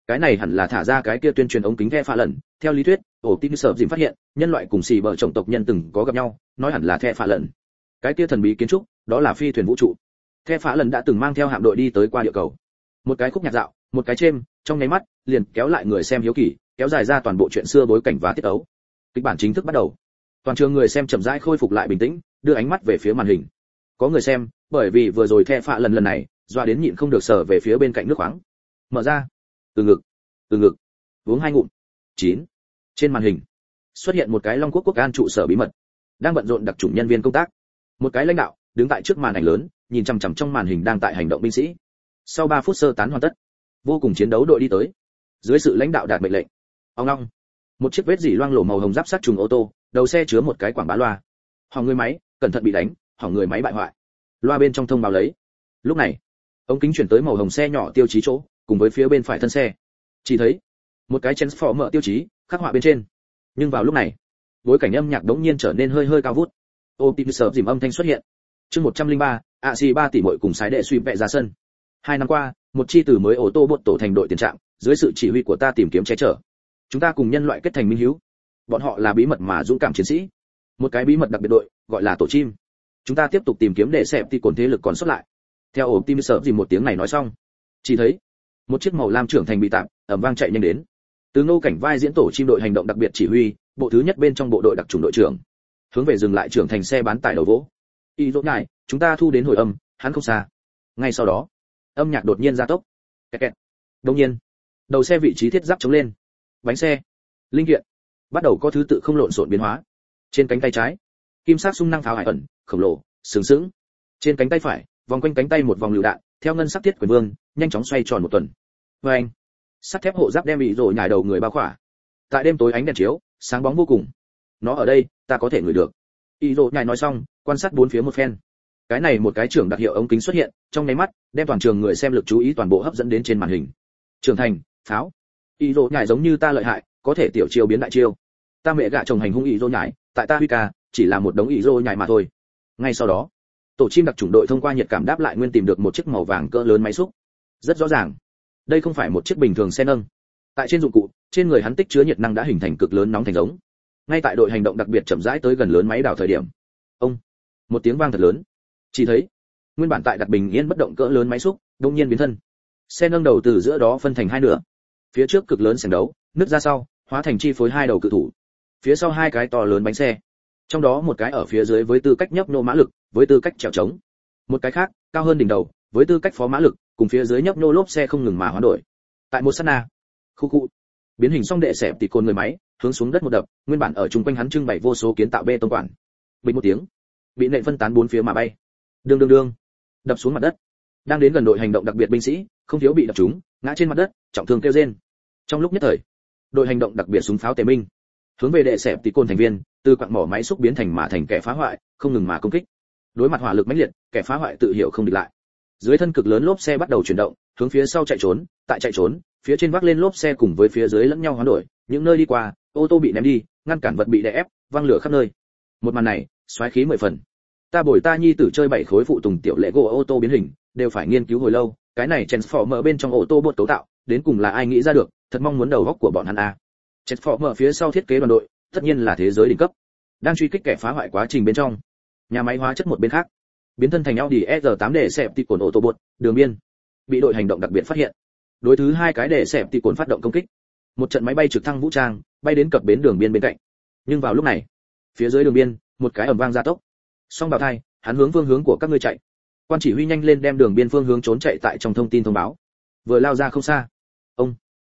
Speaker 1: Cái này hẳn là thả ra cái kia tuyên truyền ống kính the phạ lần. Theo lý thuyết, Optimus Prime phát hiện, nhân loại cùng xì bờ chủng tộc nhân từng có gặp nhau, nói hẳn là the phạ lần. Cái kia thần bí kiến trúc, đó là phi thuyền vũ trụ. The phạ lần đã từng mang theo hạm đội đi tới qua địa cầu. Một cái khúc nhạc dạo, một cái chêm, trong nháy mắt, liền kéo lại người xem hiếu kỳ, kéo dài ra toàn bộ chuyện xưa bối cảnh và tiết tấu. Kịch bản chính thức bắt đầu. Toàn trường người xem chậm rãi khôi phục lại bình tĩnh, đưa ánh mắt về phía màn hình. Có người xem, bởi vì vừa rồi the phạ lần này, doa đến nhịn không được sờ về phía bên cạnh nước khoáng. Mở ra. Từ ngực. Uống 2 ngụm. 9. Trên màn hình xuất hiện một cái Long Quốc quốc an trụ sở bí mật, đang bận rộn đặc chủng nhân viên công tác. Một cái lãnh đạo đứng tại trước màn ảnh lớn, nhìn chằm chằm trong màn hình đang tại hành động binh sĩ. Sau 3 phút sơ tán hoàn tất, vô cùng chiến đấu đội đi tới. Dưới sự lãnh đạo đạt mệnh lệnh. Ông long. Một chiếc vết dỉ loang lổ màu hồng giáp sắt trùng ô tô, đầu xe chứa một cái quảng bá loa. Hỏng người máy, cẩn thận bị đánh, hỏng người máy bại hoại. Loa bên trong thông báo lấy. Lúc này, ống kính chuyển tới màu hồng xe nhỏ tiêu chí chỗ, cùng với phía bên phải thân xe. Chỉ thấy một cái Transformer tiêu chí khắc họa bên trên. Nhưng vào lúc này, bối cảnh âm nhạc đống nhiên trở nên hơi cao vút. Optimus Prime âm thanh xuất hiện. Chương 103, AC 3 tỷ muội cùng sái đệ suy vẽ ra sân. 2 năm qua, một chi từ mới ô tô bột tổ thành đội tiền trạm, dưới sự chỉ huy của ta tìm kiếm che chở. Chúng ta cùng nhân loại kết thành minh hiếu. Bọn họ là bí mật mà dũng cảm chiến sĩ. Một cái bí mật đặc biệt đội, gọi là tổ chim. Chúng ta tiếp tục tìm kiếm để xem cồn thế lực còn sót lại. Theo Optimus Prime một tiếng này nói xong, chỉ thấy một chiếc màu lam trưởng thành bị tạm, ầm vang chạy nhanh đến. Từ Ngô Cảnh vai diễn tổ chim đội hành động đặc biệt chỉ huy, bộ thứ nhất bên trong bộ đội đặc chủng đội trưởng, hướng về dừng lại trưởng thành xe bán tải đầu vỗ. Y rốt ngài, chúng ta thu đến hồi âm, hắn không xa. Ngay sau đó, âm nhạc đột nhiên gia tốc. Kẹt kẹt. Đột nhiên, đầu xe vị trí thiết giáp chống lên. Bánh xe, linh kiện bắt đầu có thứ tự không lộn xộn biến hóa. Trên cánh tay trái, kim sắc xung năng pháo hải ẩn, khổng lồ, sừng sững. Trên cánh tay phải, vòng quanh cánh tay một vòng lựu đạn, theo ngân sắc thiết quyền vương, nhanh chóng xoay tròn một tuần. Oeng! Sắt thép hộ giáp đem bị rồi nhảy đầu người bao khỏa. Tại đêm tối ánh đèn chiếu, sáng bóng vô cùng. Nó ở đây, ta có thể ngửi được. Y rồi nhảy nói xong, quan sát bốn phía một phen. Cái này một cái trưởng đặc hiệu ống kính xuất hiện, trong nháy mắt, đem toàn trường người xem lực chú ý toàn bộ hấp dẫn đến trên màn hình. Trưởng thành, pháo. Y rồi nhảy giống như ta lợi hại, có thể tiểu chiêu biến đại chiêu. Ta mẹ gạ chồng hành hung y rồi nhảy, tại ta huy ca, chỉ là một đống y rồi nhảy mà thôi. Ngay sau đó, tổ chim đặc chủng đội thông qua nhiệt cảm đáp lại nguyên tìm được một chiếc màu vàng cỡ lớn máy xúc. Rất rõ ràng, đây không phải một chiếc bình thường xe nâng. Tại trên dụng cụ, trên người hắn tích chứa nhiệt năng đã hình thành cực lớn nóng thành giống. Ngay tại đội hành động đặc biệt chậm rãi tới gần lớn máy đào thời điểm, ông, một tiếng vang thật lớn. Chỉ thấy, nguyên bản tại đặt bình yên bất động cỡ lớn máy xúc, đột nhiên biến thân. Xe nâng đầu từ giữa đó phân thành hai nửa. Phía trước cực lớn sảnh đấu, nứt ra sau, hóa thành chi phối hai đầu cự thủ. Phía sau hai cái to lớn bánh xe. Trong đó một cái ở phía dưới với tư cách nhấp nô mã lực, với tư cách trèo trống. Một cái khác, cao hơn đỉnh đầu, với tư cách phó mã lực, cùng phía dưới nhấp nô lốp xe không ngừng mà hoán đổi. Tại một sát na, khu biến hình xong đệ xẹp tỉ cồn người máy, hướng xuống đất một đập, nguyên bản ở chung quanh hắn trưng bày vô số kiến tạo bê tông quản. Bình một tiếng, bị nện phân tán bốn phía mà bay. Đương, đập xuống mặt đất. Đang đến gần đội hành động đặc biệt binh sĩ, không thiếu bị đập trúng, ngã trên mặt đất, trọng thương kêu rên. Trong lúc nhất thời, đội hành động đặc biệt súng pháo tề minh, hướng về đệ xẹp tỉ cồn thành viên, từ quặng mỏ máy xúc biến thành mà thành kẻ phá hoại, không ngừng mà công kích. Đối mặt hỏa lực mãnh liệt, kẻ phá hoại tự hiểu không địch lại. Dưới thân cực lớn lốp xe bắt đầu chuyển động, hướng phía sau chạy trốn, tại chạy trốn, phía trên vác lên lốp xe cùng với phía dưới lẫn nhau hoán đổi, những nơi đi qua, ô tô bị ném đi, ngăn cản vật bị đè ép, văng lửa khắp nơi. Một màn này, xoáy khí 10 phần. Ta bồi ta nhi tử chơi 7 khối phụ tùng tiểu lệ gỗ ô tô biến hình, đều phải nghiên cứu hồi lâu, cái này Transformer bên trong ô tô bột cấu tạo, đến cùng là ai nghĩ ra được, thật mong muốn đầu óc của bọn hắn a. Transformer phía sau thiết kế đoàn đội, tất nhiên là thế giới đỉnh cấp. Đang truy kích kẻ phá hoại quá trình bên trong, nhà máy hóa chất một bên khác, biến thân thành Audi R8 để xẹp tỉ cồn ô tô bột, đường biên bị đội hành động đặc biệt phát hiện. Đối thứ hai cái để xẹp tỉ cồn phát động công kích. Một trận máy bay trực thăng vũ trang bay đến cập bến đường biên bên cạnh. Nhưng vào lúc này, phía dưới đường biên, một cái ầm vang gia tốc. Song bào thai, hắn hướng phương hướng của các ngươi chạy. Quan chỉ huy nhanh lên đem đường biên phương hướng trốn chạy tại trong thông tin thông báo. Vừa lao ra không xa. Ông.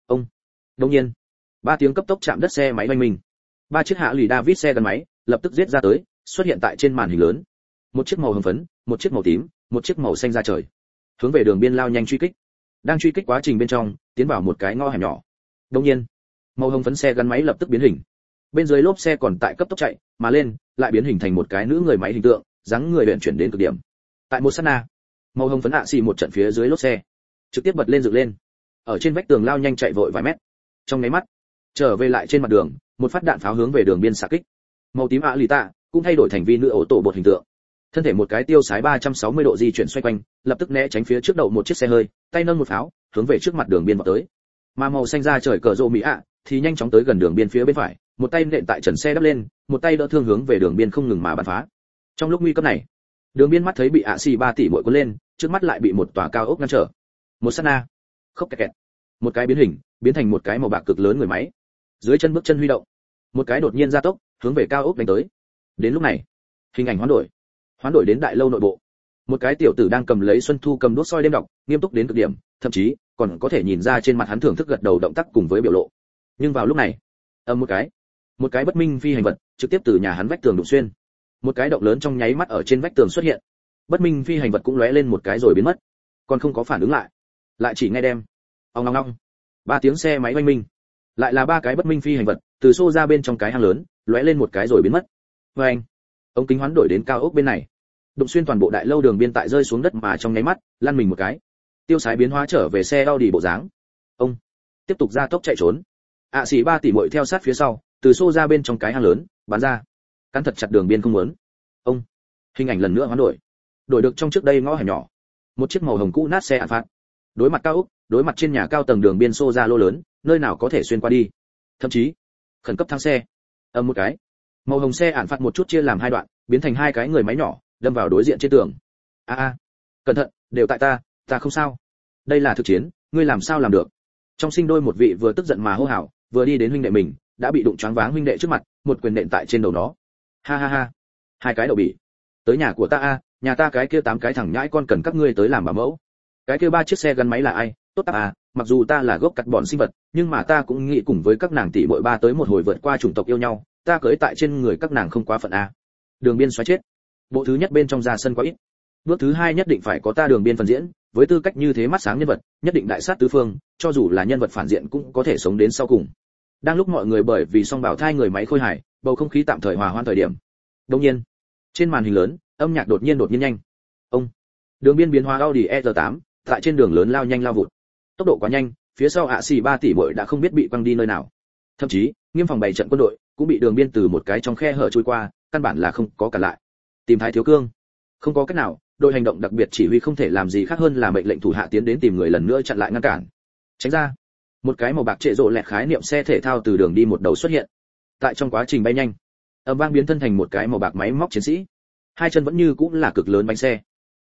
Speaker 1: Đột nhiên, 3 tiếng cấp tốc chạm đất xe máy oanh mình. 3 chiếc hạ lì David xe gắn máy lập tức giết ra tới, xuất hiện tại trên màn hình lớn. Một chiếc màu hồng phấn, một chiếc màu tím, một chiếc màu xanh ra trời, hướng về đường biên lao nhanh truy kích. Đang truy kích quá trình bên trong, tiến vào một cái ngõ hẻm nhỏ. Đột nhiên, màu hồng phấn xe gắn máy lập tức biến hình. Bên dưới lốp xe còn tại cấp tốc chạy, mà lên lại biến hình thành một cái nữ người máy hình tượng, dáng người luyện chuyển đến cực điểm. Tại một sát na, màu hồng phấn ạ xì một trận phía dưới lốp xe, trực tiếp bật lên dựng lên, ở trên vách tường lao nhanh chạy vội vài mét. Trong nháy mắt, trở về lại trên mặt đường, một phát đạn pháo hướng về đường biên xạ kích. Màu tím ạ lì tạ cũng thay đổi thành vi nữ ổ tổ bột hình tượng. Thân thể một cái tiêu sái 360 độ di chuyển xoay quanh, lập tức né tránh phía trước đầu một chiếc xe hơi, tay nâng một pháo, hướng về trước mặt đường biên vọt tới. Mà màu xanh da trời cờ rộ mỹ ạ thì nhanh chóng tới gần đường biên phía bên phải, một tay nện tại trần xe đắp lên, một tay đỡ thương hướng về đường biên không ngừng mà bắn phá. Trong lúc nguy cấp này, đường biên mắt thấy bị ạ xì 3 tỷ muội cuốn lên, trước mắt lại bị một tòa cao ốc ngăn trở. Một sát na, khốc kẹt kẹt, một cái biến hình, biến thành một cái màu bạc cực lớn người máy. Dưới chân bước chân huy động, một cái đột nhiên gia tốc, hướng về cao ốc đánh tới. Đến lúc này, hình ảnh hoán đổi đến đại lâu nội bộ. Một cái tiểu tử đang cầm lấy xuân thu cầm đuốc soi đêm đọc, nghiêm túc đến cực điểm, thậm chí còn có thể nhìn ra trên mặt hắn thưởng thức gật đầu động tác cùng với biểu lộ. Nhưng vào lúc này, một cái bất minh phi hành vật trực tiếp từ nhà hắn vách tường đụng xuyên. Một cái động lớn trong nháy mắt ở trên vách tường xuất hiện. Bất minh phi hành vật cũng lóe lên một cái rồi biến mất, còn không có phản ứng lại chỉ nghe đem ong ong ong, 3 tiếng xe máy oanh minh. Lại là 3 cái bất minh phi hành vật từ xô ra bên trong cái hang lớn, lóe lên một cái rồi biến mất. Oanh, ống kính hoán đổi đến cao ốc bên này, đụng xuyên toàn bộ đại lâu đường biên tại rơi xuống đất mà trong nháy mắt lăn mình một cái, tiêu sái biến hóa trở về xe Audi bộ dáng. Ông tiếp tục ra tốc chạy trốn. ạ xỉ 3 tỷ muội theo sát phía sau, từ xô ra bên trong cái hang lớn bắn ra, cắn thật chặt đường biên không muốn. Ông hình ảnh lần nữa hoán đổi được trong trước đây ngõ hẻm nhỏ, một chiếc màu hồng cũ nát xe ạn phạt, đối mặt cao ốc, đối mặt trên nhà cao tầng đường biên xô ra lô lớn, nơi nào có thể xuyên qua đi, thậm chí khẩn cấp thang xe. Một cái màu hồng xe ạn phạt một chút chia làm 2 đoạn, biến thành 2 cái người máy nhỏ đâm vào đối diện trên tường. Cẩn thận, đều tại ta không sao. Đây là thực chiến, ngươi làm sao làm được? Trong sinh đôi một vị vừa tức giận mà hô hào, vừa đi đến huynh đệ mình, đã bị đụng choáng váng huynh đệ trước mặt, một quyền nện tại trên đầu nó. Ha, 2 cái đầu bỉ. Tới nhà của ta nhà ta cái kia 8 cái thằng nhãi con cần các ngươi tới làm bảo mẫu. Cái kia 3 chiếc xe gắn máy là ai? Tốt mặc dù ta là gốc cắt bọn sinh vật, nhưng mà ta cũng nghĩ cùng với các nàng tỷ muội ba tới một hồi vượt qua chủng tộc yêu nhau, ta cưỡi tại trên người các nàng không quá phận Đường biên xoáy chết. Bộ thứ nhất bên trong ra sân quá ít. Bước thứ 2 nhất định phải có ta đường biên phần diễn, với tư cách như thế mắt sáng nhân vật, nhất định đại sát tứ phương, cho dù là nhân vật phản diện cũng có thể sống đến sau cùng. Đang lúc mọi người bởi vì song bảo thai người máy khôi hài, bầu không khí tạm thời hòa hoãn thời điểm. Đột nhiên, trên màn hình lớn, âm nhạc đột nhiên nhanh. Đường biên biến hóa Audi R8, tại trên đường lớn lao nhanh lao vụt. Tốc độ quá nhanh, phía sau ạ xì 3 tỷ muội đã không biết bị quăng đi nơi nào. Thậm chí, nghiêm phòng bày trận quân đội cũng bị đường biên từ một cái trong khe hở chui qua, căn bản là không có cản lại. Tìm Thái Thiếu Cương, không có cách nào, đội hành động đặc biệt chỉ huy không thể làm gì khác hơn là mệnh lệnh thủ hạ tiến đến tìm người lần nữa chặn lại ngăn cản. Tránh ra. Một cái màu bạc trệ rộ lẹt khái niệm xe thể thao từ đường đi một đầu xuất hiện. Tại trong quá trình bay nhanh, âm vang biến thân thành một cái màu bạc máy móc chiến sĩ. 2 chân vẫn như cũng là cực lớn bánh xe.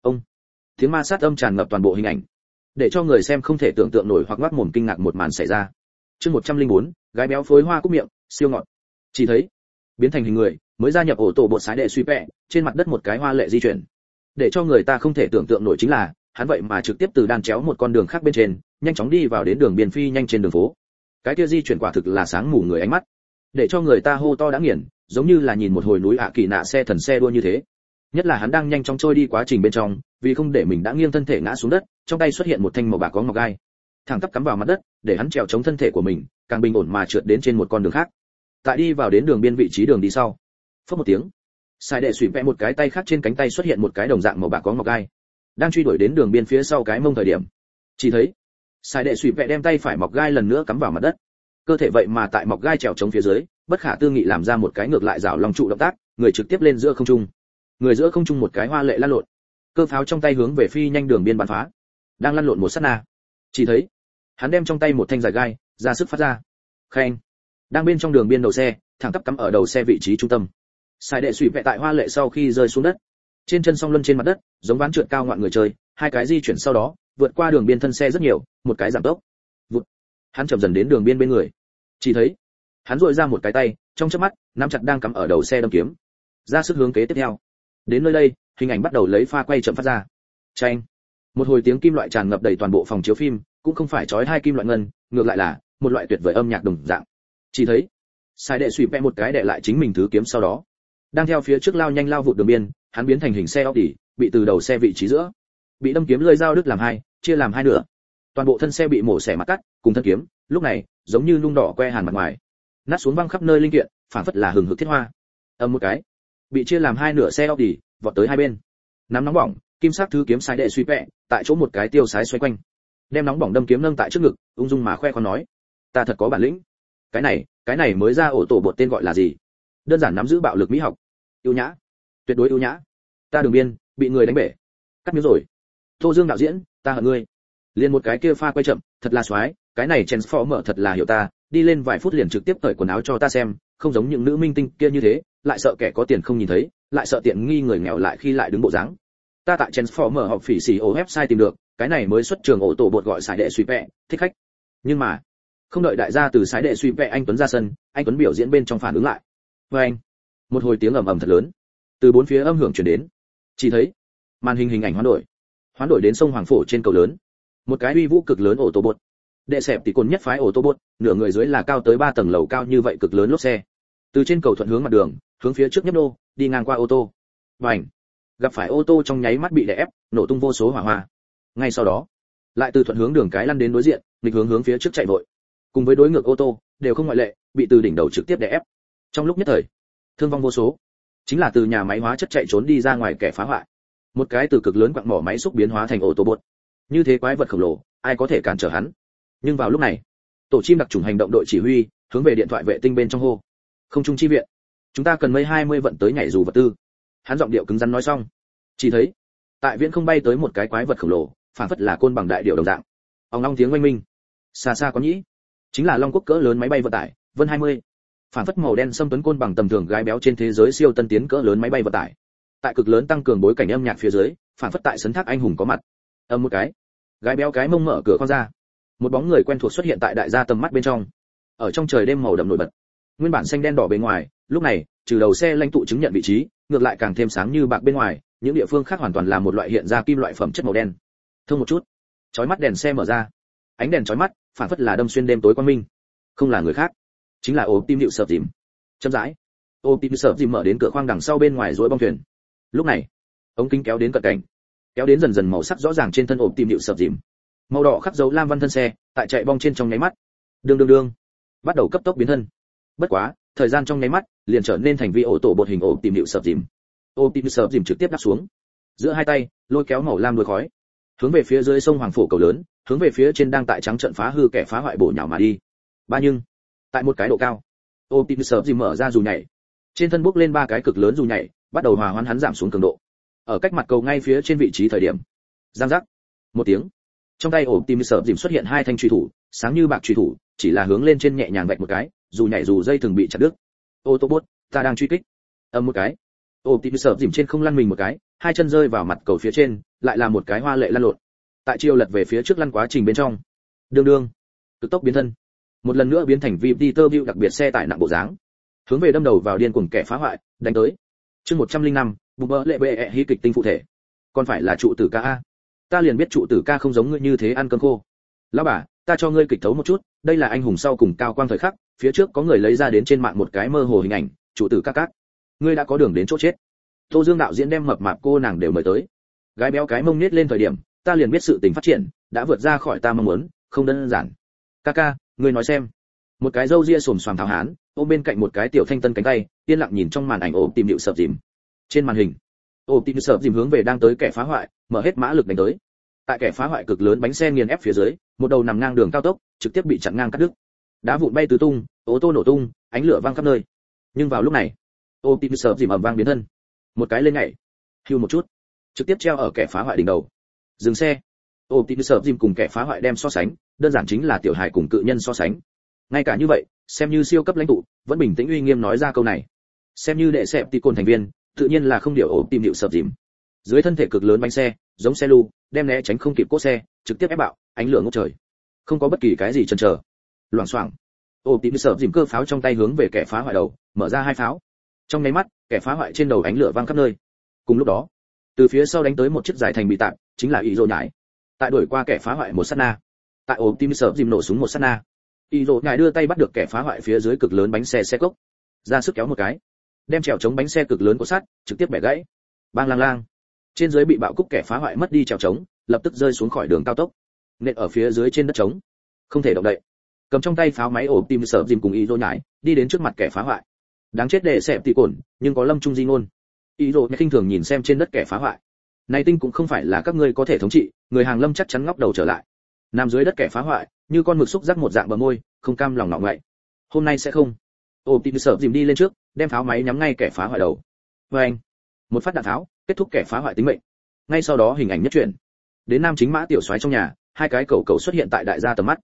Speaker 1: Tiếng ma sát âm tràn ngập toàn bộ hình ảnh, để cho người xem không thể tưởng tượng nổi hoặc ngoác mồm kinh ngạc một màn xảy ra. Chương 104, gái béo phối hoa cúc miệng, siêu ngọt. Chỉ thấy, biến thành hình người, mới gia nhập ổ tổ bộ sái đệ suy vẹ, trên mặt đất một cái hoa lệ di chuyển. Để cho người ta không thể tưởng tượng nổi chính là, hắn vậy mà trực tiếp từ đan chéo một con đường khác bên trên, nhanh chóng đi vào đến đường biên phi nhanh trên đường phố. Cái kia di chuyển quả thực là sáng mù người ánh mắt, để cho người ta hô to đã nghiền, giống như là nhìn một hồi núi kỳ nạ xe thần xe đua như thế. Nhất là hắn đang nhanh chóng trôi đi quá trình bên trong, vì không để mình đã nghiêng thân thể ngã xuống đất, trong tay xuất hiện một thanh màu bạc có ngọc gai, thẳng tắp cắm vào mặt đất, để hắn trèo chống thân thể của mình, càng bình ổn mà trượt đến trên một con đường khác. Tại đi vào đến đường biên vị trí đường đi sau, phất một tiếng, sai đệ xủy vẽ một cái tay khác trên cánh tay xuất hiện một cái đồng dạng màu bạc có ngọc gai, đang truy đuổi đến đường biên phía sau cái mông thời điểm, chỉ thấy sai đệ xủy vẽ đem tay phải mọc gai lần nữa cắm vào mặt đất, cơ thể vậy mà tại mọc gai trèo chống phía dưới, bất khả tư nghị làm ra một cái ngược lại rảo long trụ động tác, người trực tiếp lên giữa không trung. Người giữa không trung một cái hoa lệ lăn lộn, cơ pháo trong tay hướng về phi nhanh đường biên bắn phá. Đang lăn lộn một sát na, chỉ thấy hắn đem trong tay một thanh dài gai ra sức phát ra. Khen, đang bên trong đường biên đầu xe, thẳng tắp cắm ở đầu xe vị trí trung tâm. Sai đệ suy vẽ tại hoa lệ sau khi rơi xuống đất, trên chân song luân trên mặt đất, giống ván trượt cao ngoạn người chơi, 2 cái di chuyển sau đó, vượt qua đường biên thân xe rất nhiều, một cái giảm tốc. Vụt. Hắn chậm dần đến đường biên bên người. Chỉ thấy, hắn duỗi ra một cái tay, trong chớp mắt, nắm chặt đang cắm ở đầu xe đâm kiếm. Ra sức hướng kế tiếp theo. Đến nơi đây, hình ảnh bắt đầu lấy pha quay chậm phát ra. Chanh. Một hồi tiếng kim loại tràn ngập đầy toàn bộ phòng chiếu phim, cũng không phải chói 2 kim loại ngân, ngược lại là một loại tuyệt vời âm nhạc đồng dạng. Chỉ thấy, sai đệ suy vẽ một cái đệ lại chính mình thứ kiếm sau đó, đang theo phía trước lao nhanh lao vụt đường biên, hắn biến thành hình xe Audi, bị từ đầu xe vị trí giữa, bị đâm kiếm lưỡi dao đứt làm 2, chia làm 2 nửa. Toàn bộ thân xe bị mổ xẻ mặt cắt, cùng thân kiếm, lúc này, giống như nung đỏ que hàn mặt ngoài, nát xuống văng khắp nơi linh kiện, phản phất là hừng hực thiết hoa. Một cái, bị chia làm 2 nửa xe Audi, vọt tới hai bên. Nắm nóng bỏng, kim sắc thứ kiếm sai đệ suy vẽ, tại chỗ một cái tiêu sái xoay quanh. Đem nóng bỏng đâm kiếm nâng tại trước ngực, ung dung mà khoe khoang nói: "Ta thật có bản lĩnh. Cái này mới ra ổ tổ bột tên gọi là gì? Đơn giản nắm giữ bạo lực mỹ học. Ưu nhã, tuyệt đối ưu nhã. Ta đường biên, bị người đánh bể. Cắt miếng rồi. Tô Dương đạo diễn, ta hận ngươi." Liên một cái kia pha quay chậm, thật là xoái, cái này Transformer thật là hiểu ta, đi lên vài phút liền trực tiếp cởi quần áo cho ta xem, không giống những nữ minh tinh kia như thế, lại sợ kẻ có tiền không nhìn thấy, lại sợ tiện nghi người nghèo lại khi lại đứng bộ dáng. Ta tại Transformer học phỉ xì ô website tìm được, cái này mới xuất trường ổ tổ bột gọi sải đệ suy vẹ, thích khách. Nhưng mà, không đợi đại gia từ sải đệ suy vẹ anh Tuấn ra sân, anh Tuấn biểu diễn bên trong phản ứng lại. Và anh, một hồi tiếng ầm ầm thật lớn, từ bốn phía âm hưởng truyền đến. Chỉ thấy, màn hình ảnh hoán đổi đến sông Hoàng Phổ trên cầu lớn. Một cái uy vũ cực lớn ổ tổ bột. Đệ xẹp tỷ cồn nhất phái ổ tô bốt, nửa người dưới là cao tới 3 tầng lầu cao như vậy cực lớn lốp xe. Từ trên cầu thuận hướng mặt đường, hướng phía trước nhấp nô, đi ngang qua ô tô. Bành! Gặp phải ô tô trong nháy mắt bị đè ép, nổ tung vô số hỏa hoa. Ngay sau đó, lại từ thuận hướng đường cái lăn đến đối diện, nghịch hướng phía trước chạy vội. Cùng với đối ngược ô tô, đều không ngoại lệ, bị từ đỉnh đầu trực tiếp đè ép. Trong lúc nhất thời, thương vong vô số. Chính là từ nhà máy hóa chất chạy trốn đi ra ngoài kẻ phá hoại. Một cái từ cực lớn quặng mỏ máy xúc biến hóa thành ô tô bốt. Như thế quái vật khổng lồ, ai có thể cản trở hắn? Nhưng vào lúc này, tổ chim đặc chủng hành động đội chỉ huy hướng về điện thoại vệ tinh bên trong hô: không trung chi viện, chúng ta cần mây 20 vận tới nhảy dù vật tư. Hắn giọng điệu cứng rắn nói xong, chỉ thấy tại viễn không bay tới một cái quái vật khổng lồ, phản phất là côn bằng đại điểu đồng dạng. Ong long tiếng oanh minh, xa xa có nhĩ, chính là Long Quốc cỡ lớn máy bay vận tải Vân 20. Phản phất màu đen xâm tuấn côn bằng tầm thường gái béo trên thế giới siêu tân tiến cỡ lớn máy bay vận tải. Tại cực lớn tăng cường bối cảnh âm nhạc phía dưới, phản phất tại sấn thác anh hùng có mặt. Âm một cái, gái béo cái mông mở cửa khoang ra, một bóng người quen thuộc xuất hiện tại đại gia tầm mắt bên trong. Ở trong trời đêm màu đậm nổi bật, nguyên bản xanh đen đỏ bề ngoài, lúc này trừ đầu xe lãnh tụ chứng nhận vị trí, ngược lại càng thêm sáng như bạc bên ngoài, những địa phương khác hoàn toàn là một loại hiện ra kim loại phẩm chất màu đen. Thông một chút, chói mắt đèn xe mở ra, ánh đèn chói mắt, phản phất là đâm xuyên đêm tối quang minh. Không là người khác, chính là ốm tim điệu sợp dìm. Chậm rãi, ốm tim sợp dìm mở đến cửa khoang đằng sau bên ngoài rối bong thuyền. Lúc này, ống kính kéo đến cận cảnh, kéo đến dần dần màu sắc rõ ràng trên thân ốm tim điệu sợp dìm. Màu đỏ khắc dấu lam văn thân xe, tại chạy bong trên trong nháy mắt, đương, bắt đầu cấp tốc biến thân. Bất quá, thời gian trong nháy mắt, liền trở nên thành vi ổ tổ bột hình ổ tìm hiệu sập dìm. Ổ tìm sập dìm trực tiếp đáp xuống, giữa hai tay, lôi kéo màu lam đuôi khói, hướng về phía dưới sông Hoàng Phổ cầu lớn, hướng về phía trên đang tại trắng trận phá hư kẻ phá hoại bổ nhào mà đi. Ba nhưng, tại một cái độ cao, ổ tìm sập dìm mở ra dù nhảy, trên thân bốc lên ba cái cực lớn dù nhảy, bắt đầu hòa hoãn hắn giảm xuống cường độ. Ở cách mặt cầu ngay phía trên vị trí thời điểm, giang giác, một tiếng, trong tay ổ tim sợ dìm xuất hiện hai thanh truy thủ, sáng như bạc truy thủ, chỉ là hướng lên trên nhẹ nhàng vạch một cái, dù nhảy dù dây thường bị chặt đứt. Ô tô bốt, ta đang truy kích. Ầm một cái, ổ tim sợ dìm trên không lăn mình một cái, hai chân rơi vào mặt cầu phía trên, lại là một cái hoa lệ lăn lộn. Tại chiều lật về phía trước lăn quá trình bên trong, đương, cực tốc biến thân, một lần nữa biến thành Peter Bill đặc biệt xe tải nặng bộ dáng, hướng về đâm đầu vào điên cuồng kẻ phá hoại, đánh tới. Chương 105, bùm bơ lệ bệ hí kịch tinh phụ thể. Còn phải là trụ tử ca a. Ta liền biết trụ tử ca không giống ngươi như thế ăn cơm khô. Lão bà, ta cho ngươi kịch thấu một chút, đây là anh hùng sau cùng cao quang thời khắc, phía trước có người lấy ra đến trên mạng một cái mơ hồ hình ảnh, trụ tử ca cát. Ngươi đã có đường đến chỗ chết. Tô Dương đạo diễn đem mập mạp cô nàng đều mời tới. Gái béo cái mông nết lên thời điểm, ta liền biết sự tình phát triển đã vượt ra khỏi ta mong muốn, không đơn giản. Ca, ngươi nói xem. Một cái râu ria xồm xoàm thảo hán, ôm bên cạnh một cái tiểu thanh tân cánh tay, yên lặng nhìn trong màn ảnh ôm tìm điệu sập dìm. Trên màn hình, ôm tìm sập dìm hướng về đang tới kẻ phá hoại, mở hết mã lực đánh tới. Tại kẻ phá hoại cực lớn bánh xe nghiền ép phía dưới, một đầu nằm ngang đường cao tốc, trực tiếp bị chặn ngang cắt đứt. Đá vụn bay tứ tung, ô tô nổ tung, ánh lửa vang khắp nơi. Nhưng vào lúc này, ôm tìm sập dìm ầm vang biến thân, một cái lên nhảy, hưu một chút, trực tiếp treo ở kẻ phá hoại đỉnh đầu. Dừng xe. Ôm tìm sập dìm cùng kẻ phá hoại đem so sánh, đơn giản chính là tiểu hài cùng cự nhân so sánh. Ngay cả như vậy, xem như siêu cấp lãnh tụ, vẫn bình tĩnh uy nghiêm nói ra câu này. Xem như đệ sẹp tí cồn thành viên, tự nhiên là không điều ổ tìm điệu sập dìm. Dưới thân thể cực lớn bánh xe, giống xe lưu, đem né tránh không kịp cỗ xe, trực tiếp ép bạo, ánh lửa ngút trời. Không có bất kỳ cái gì chần chờ. Loảng xoảng. Ổ tìm sập dìm cơ pháo trong tay hướng về kẻ phá hoại đầu, mở ra hai pháo. Trong nháy mắt, kẻ phá hoại trên đầu ánh lửa vang khắp nơi. Cùng lúc đó, từ phía sau đánh tới một chiếc giải thành bị tạm, chính là ý rồ nhải. Tại đuổi qua kẻ phá hoại một sát na. Tại ổ tìm sập dìm nổ súng một sát na. Y rồ ngài đưa tay bắt được kẻ phá hoại phía dưới cực lớn bánh xe xe cốc, ra sức kéo một cái, đem chèo chống bánh xe cực lớn của sắt trực tiếp bẻ gãy. Bang lang lang, trên dưới bị bạo cúc kẻ phá hoại mất đi chèo chống, lập tức rơi xuống khỏi đường cao tốc, nện ở phía dưới trên đất trống, không thể động đậy. Cầm trong tay pháo máy ổ tim sợ dìm cùng Y rồ nhải đi đến trước mặt kẻ phá hoại. Đáng chết để xẹp tỉ cồn, nhưng có lâm trung di ngôn. Y rồ nhải khinh thường nhìn xem trên đất kẻ phá hoại. Này tinh cũng không phải là các ngươi có thể thống trị, người hàng lâm chắc chắn ngóc đầu trở lại. Nằm dưới đất kẻ phá hoại, như con mực xúc giác một dạng bờ môi, không cam lòng ngọ ngậy. Hôm nay sẽ không. Ôm tìm sợ dìm đi lên trước, đem pháo máy nhắm ngay kẻ phá hoại đầu. Và anh, một phát đạn tháo, kết thúc kẻ phá hoại tính mệnh. Ngay sau đó hình ảnh nhất chuyển, đến nam chính mã tiểu soái trong nhà, hai cái cầu cầu xuất hiện tại đại gia tầm mắt.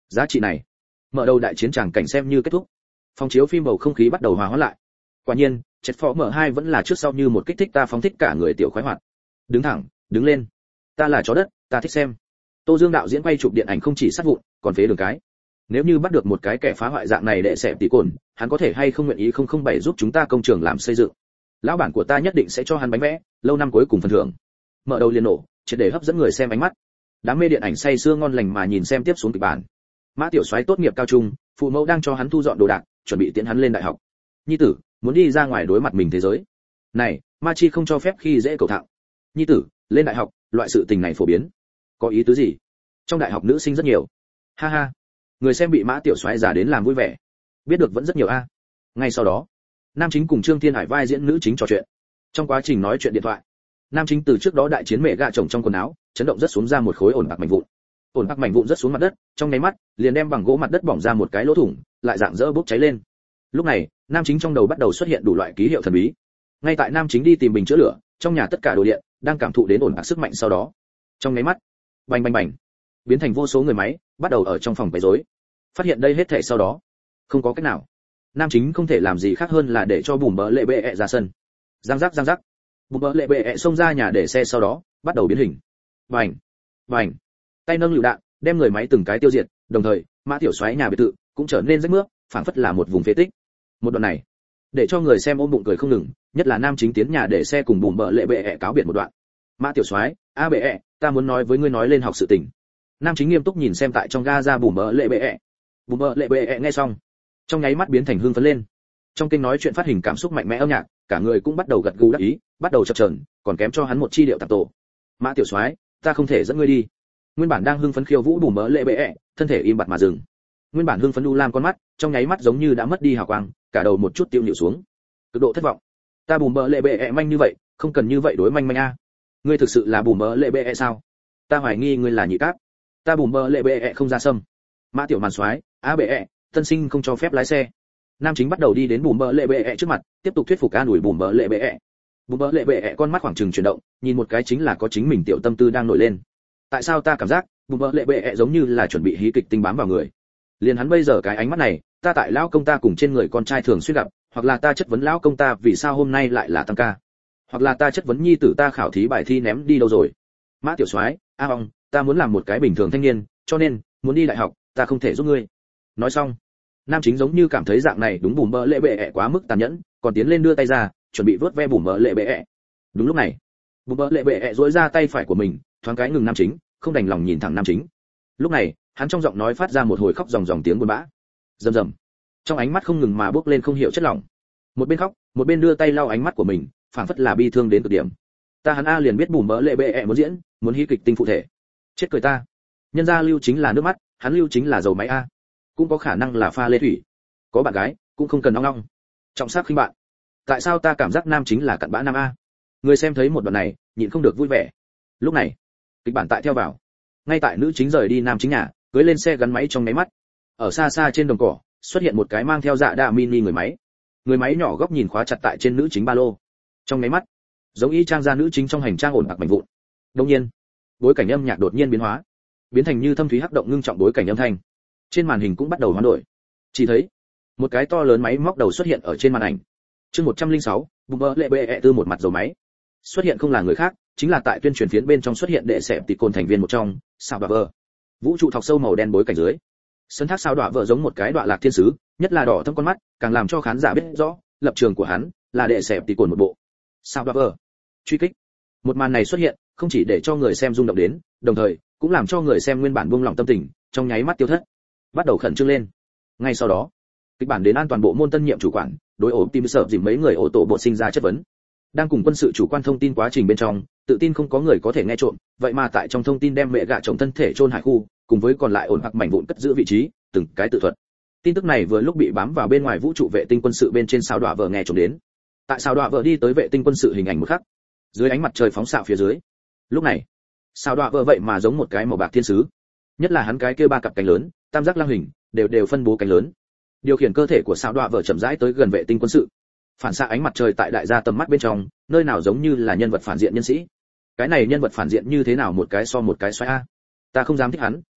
Speaker 1: Giá trị này, mở đầu đại chiến tràng cảnh xem như kết thúc. Phòng chiếu phim bầu không khí bắt đầu hòa hoãn lại. Quả nhiên, Transformer 2 vẫn là trước sau như một kích thích ta phóng thích cả người tiểu khoái hoạt. Đứng thẳng, đứng lên. Ta là chó đất, ta thích xem. Tô Dương đạo diễn quay chụp điện ảnh không chỉ sát vụn, còn phế đường cái. Nếu như bắt được một cái kẻ phá hoại dạng này để xẹp tí cồn, hắn có thể hay không nguyện ý 007 giúp chúng ta công trường làm xây dựng. Lão bản của ta nhất định sẽ cho hắn bánh vẽ, lâu năm cuối cùng phần thưởng. Mở đầu liền nổ, triệt để hấp dẫn người xem ánh mắt. Đám mê điện ảnh say sưa ngon lành mà nhìn xem tiếp xuống kịch bản. Mã Tiểu Soái tốt nghiệp cao trung, phụ mẫu đang cho hắn thu dọn đồ đạc, chuẩn bị tiễn hắn lên đại học. Nhi tử, muốn đi ra ngoài đối mặt mình thế giới. Này, Ma Chi không cho phép khi dễ cầu thạo. Nhi tử, lên đại học, loại sự tình này phổ biến. Có ý tứ gì? Trong đại học nữ sinh rất nhiều. Ha ha. Người xem bị Mã Tiểu Soái giả đến làm vui vẻ. Biết được vẫn rất nhiều a. Ngay sau đó, nam chính cùng Trương Thiên Hải vai diễn nữ chính trò chuyện. Trong quá trình nói chuyện điện thoại, nam chính từ trước đó đại chiến mẹ gạ chồng trong quần áo, chấn động rất xuống ra một khối ổn bạc mảnh vụn. Ổn bạc mảnh vụn rất xuống mặt đất, trong nháy mắt, liền đem bằng gỗ mặt đất bỏng ra một cái lỗ thủng, lại dạng dỡ bốc cháy lên. Lúc này, nam chính trong đầu bắt đầu xuất hiện đủ loại ký hiệu thần bí. Ngay tại nam chính đi tìm bình chữa lửa, trong nhà tất cả đồ điện đang cảm thụ đến ổn bạc sức mạnh sau đó. Trong nháy mắt, bành bành bành, biến thành vô số người máy, bắt đầu ở trong phòng quấy rối. Phát hiện đây hết thảy sau đó, không có cách nào. Nam chính không thể làm gì khác hơn là để cho bùm bỡ lệ bệ ra sân. Giang giác, bùm bỡ lệ bệ xông ra nhà để xe sau đó, bắt đầu biến hình. Bành, bành, tay nâng lựu đạn, đem người máy từng cái tiêu diệt, đồng thời, Mã Tiểu Soái nhà biệt thự cũng trở nên rách mướp, phảng phất là một vùng phế tích. Một đoạn này, để cho người xem ôm bụng cười không ngừng, nhất là nam chính tiến nhà để xe cùng bùm bỡ lệ bệ cáo biệt một đoạn. Mã Tiểu Soái, a bệ, ta muốn nói với ngươi nói lên học sự tình. Nam chính nghiêm túc nhìn xem tại trong ga ra bùm bỡ lệ bệ. Bùm bỡ lệ bệ nghe xong, trong nháy mắt biến thành hưng phấn lên. Trong kênh nói chuyện phát hình cảm xúc mạnh mẽ âm nhạc, cả người cũng bắt đầu gật gù đắc ý, bắt đầu chập chờn, còn kém cho hắn một chi điệu tạp tổ. Mã Tiểu Soái, ta không thể dẫn ngươi đi. Nguyên bản đang hưng phấn khiêu vũ bùm bỡ lệ bệ, thân thể im bặt mà dừng. Nguyên bản hưng phấn u lam con mắt, trong nháy mắt giống như đã mất đi hào quang, cả đầu một chút tiêu nhịu xuống. Cực độ thất vọng. Ta bùm bỡ lệ bệ manh như vậy, không cần như vậy đối manh manh a. Ngươi thực sự là bùm bỡ lệ bệ sao? Ta hoài nghi ngươi là nhị cáp. Ta bùm bỡ lệ bệ không ra sâm. Mã Tiểu Màn Soái, a bệ, tân sinh không cho phép lái xe. Nam chính bắt đầu đi đến bùm bỡ lệ bệ trước mặt, tiếp tục thuyết phục an ủi bùm bỡ lệ bệ. Bùm bỡ lệ bệ con mắt khoảng chừng chuyển động, nhìn một cái chính là có chính mình tiểu tâm tư đang nổi lên. Tại sao ta cảm giác bùm bỡ lệ bệ giống như là chuẩn bị hí kịch tinh bám vào người. Liền hắn bây giờ cái ánh mắt này, ta tại lão công ta cùng trên người con trai thường xuyên gặp, hoặc là ta chất vấn lão công ta vì sao hôm nay lại là tăng ca, hoặc là ta chất vấn nhi tử ta khảo thí bài thi ném đi đâu rồi. Mã Tiểu Soái, a ông, ta muốn làm một cái bình thường thanh niên, cho nên muốn đi đại học, ta không thể giúp ngươi. Nói xong, nam chính giống như cảm thấy dạng này đúng bùm bỡ lệ bệ quá mức tàn nhẫn, còn tiến lên đưa tay ra, chuẩn bị vớt ve bùm bỡ lệ bệ. Đúng lúc này, bùm bỡ lệ bệ duỗi ra tay phải của mình, thoáng cái ngừng nam chính, không đành lòng nhìn thẳng nam chính. Lúc này, hắn trong giọng nói phát ra một hồi khóc ròng ròng tiếng buồn bã. Rầm rầm. Trong ánh mắt không ngừng mà bốc lên không hiểu chất lỏng. Một bên khóc, một bên đưa tay lau ánh mắt của mình, phảng phất là bi thương đến cực điểm. Ta hắn a liền biết bùm bỡ lệ bệ muốn diễn, muốn hí kịch tinh phụ thể. Chết cười ta. Nhân gia lưu chính là nước mắt, hắn lưu chính là dầu máy a. Cũng có khả năng là pha lê thủy. Có bạn gái, cũng không cần ong ong. Trọng sắc khinh bạn. Tại sao ta cảm giác nam chính là cặn bã nam a? Người xem thấy một đoạn này, nhịn không được vui vẻ. Lúc này, kịch bản tại theo vào. Ngay tại nữ chính rời đi nam chính nhà, cưỡi lên xe gắn máy trong nháy mắt. Ở xa xa trên đồng cỏ, xuất hiện một cái mang theo dạ đa mini người máy. Người máy nhỏ góc nhìn khóa chặt tại trên nữ chính ba lô. Trong nháy mắt, giống y trang ra nữ chính trong hành trang ổn bạc mảnh vụn. Đương nhiên, bối cảnh âm nhạc đột nhiên biến hóa, biến thành như thâm thúy hắc động ngưng trọng bối cảnh âm thanh. Trên màn hình cũng bắt đầu hoán đổi. Chỉ thấy một cái to lớn máy móc đầu xuất hiện ở trên màn ảnh. Chương 106, bùm bỡ lệ bệ tư một mặt dầu máy. Xuất hiện không là người khác, chính là tại tuyên truyền phiến bên trong xuất hiện đệ sẹp tỷ cồn thành viên một trong, sao đọa vợ. Vũ trụ thọc sâu màu đen bối cảnh dưới. Sân thác sao đọa vợ giống một cái đọa lạc thiên sứ, nhất là đỏ thâm con mắt, càng làm cho khán giả biết rõ, lập trường của hắn là đệ sẹp tỷ cồn một bộ. Sao đọa vợ. Truy kích. Một màn này xuất hiện, không chỉ để cho người xem rung động đến, đồng thời cũng làm cho người xem nguyên bản buông lỏng tâm tình, trong nháy mắt tiêu thất, bắt đầu khẩn trương lên. Ngay sau đó, kịch bản đến an toàn bộ môn tân nhiệm chủ quản, đối ổ tim sợ dìm mấy người ổ tổ bộ sinh ra chất vấn. Đang cùng quân sự chủ quan thông tin quá trình bên trong, tự tin không có người có thể nghe trộm, vậy mà tại trong thông tin đem mẹ gạ chồng thân thể chôn hải khu, cùng với còn lại ổn hoặc mảnh vụn cất giữ vị trí, từng cái tự thuật. Tin tức này vừa lúc bị bám vào bên ngoài vũ trụ vệ tinh quân sự bên trên sao đọa vợ nghe trộm đến. Tại sao đọa vợ đi tới vệ tinh quân sự hình ảnh một khắc, dưới ánh mặt trời phóng xạ phía dưới. Lúc này, sao đọa vợ vậy mà giống một cái màu bạc thiên sứ. Nhất là hắn cái kia ba cặp cánh lớn, tam giác lang hình, đều phân bố cánh lớn. Điều khiển cơ thể của sao đọa vợ chậm rãi tới gần vệ tinh quân sự. Phản xạ ánh mặt trời tại đại gia tầm mắt bên trong, nơi nào giống như là nhân vật phản diện nhân sĩ. Cái này nhân vật phản diện như thế nào một cái so một cái xoáy a. Ta không dám thích hắn,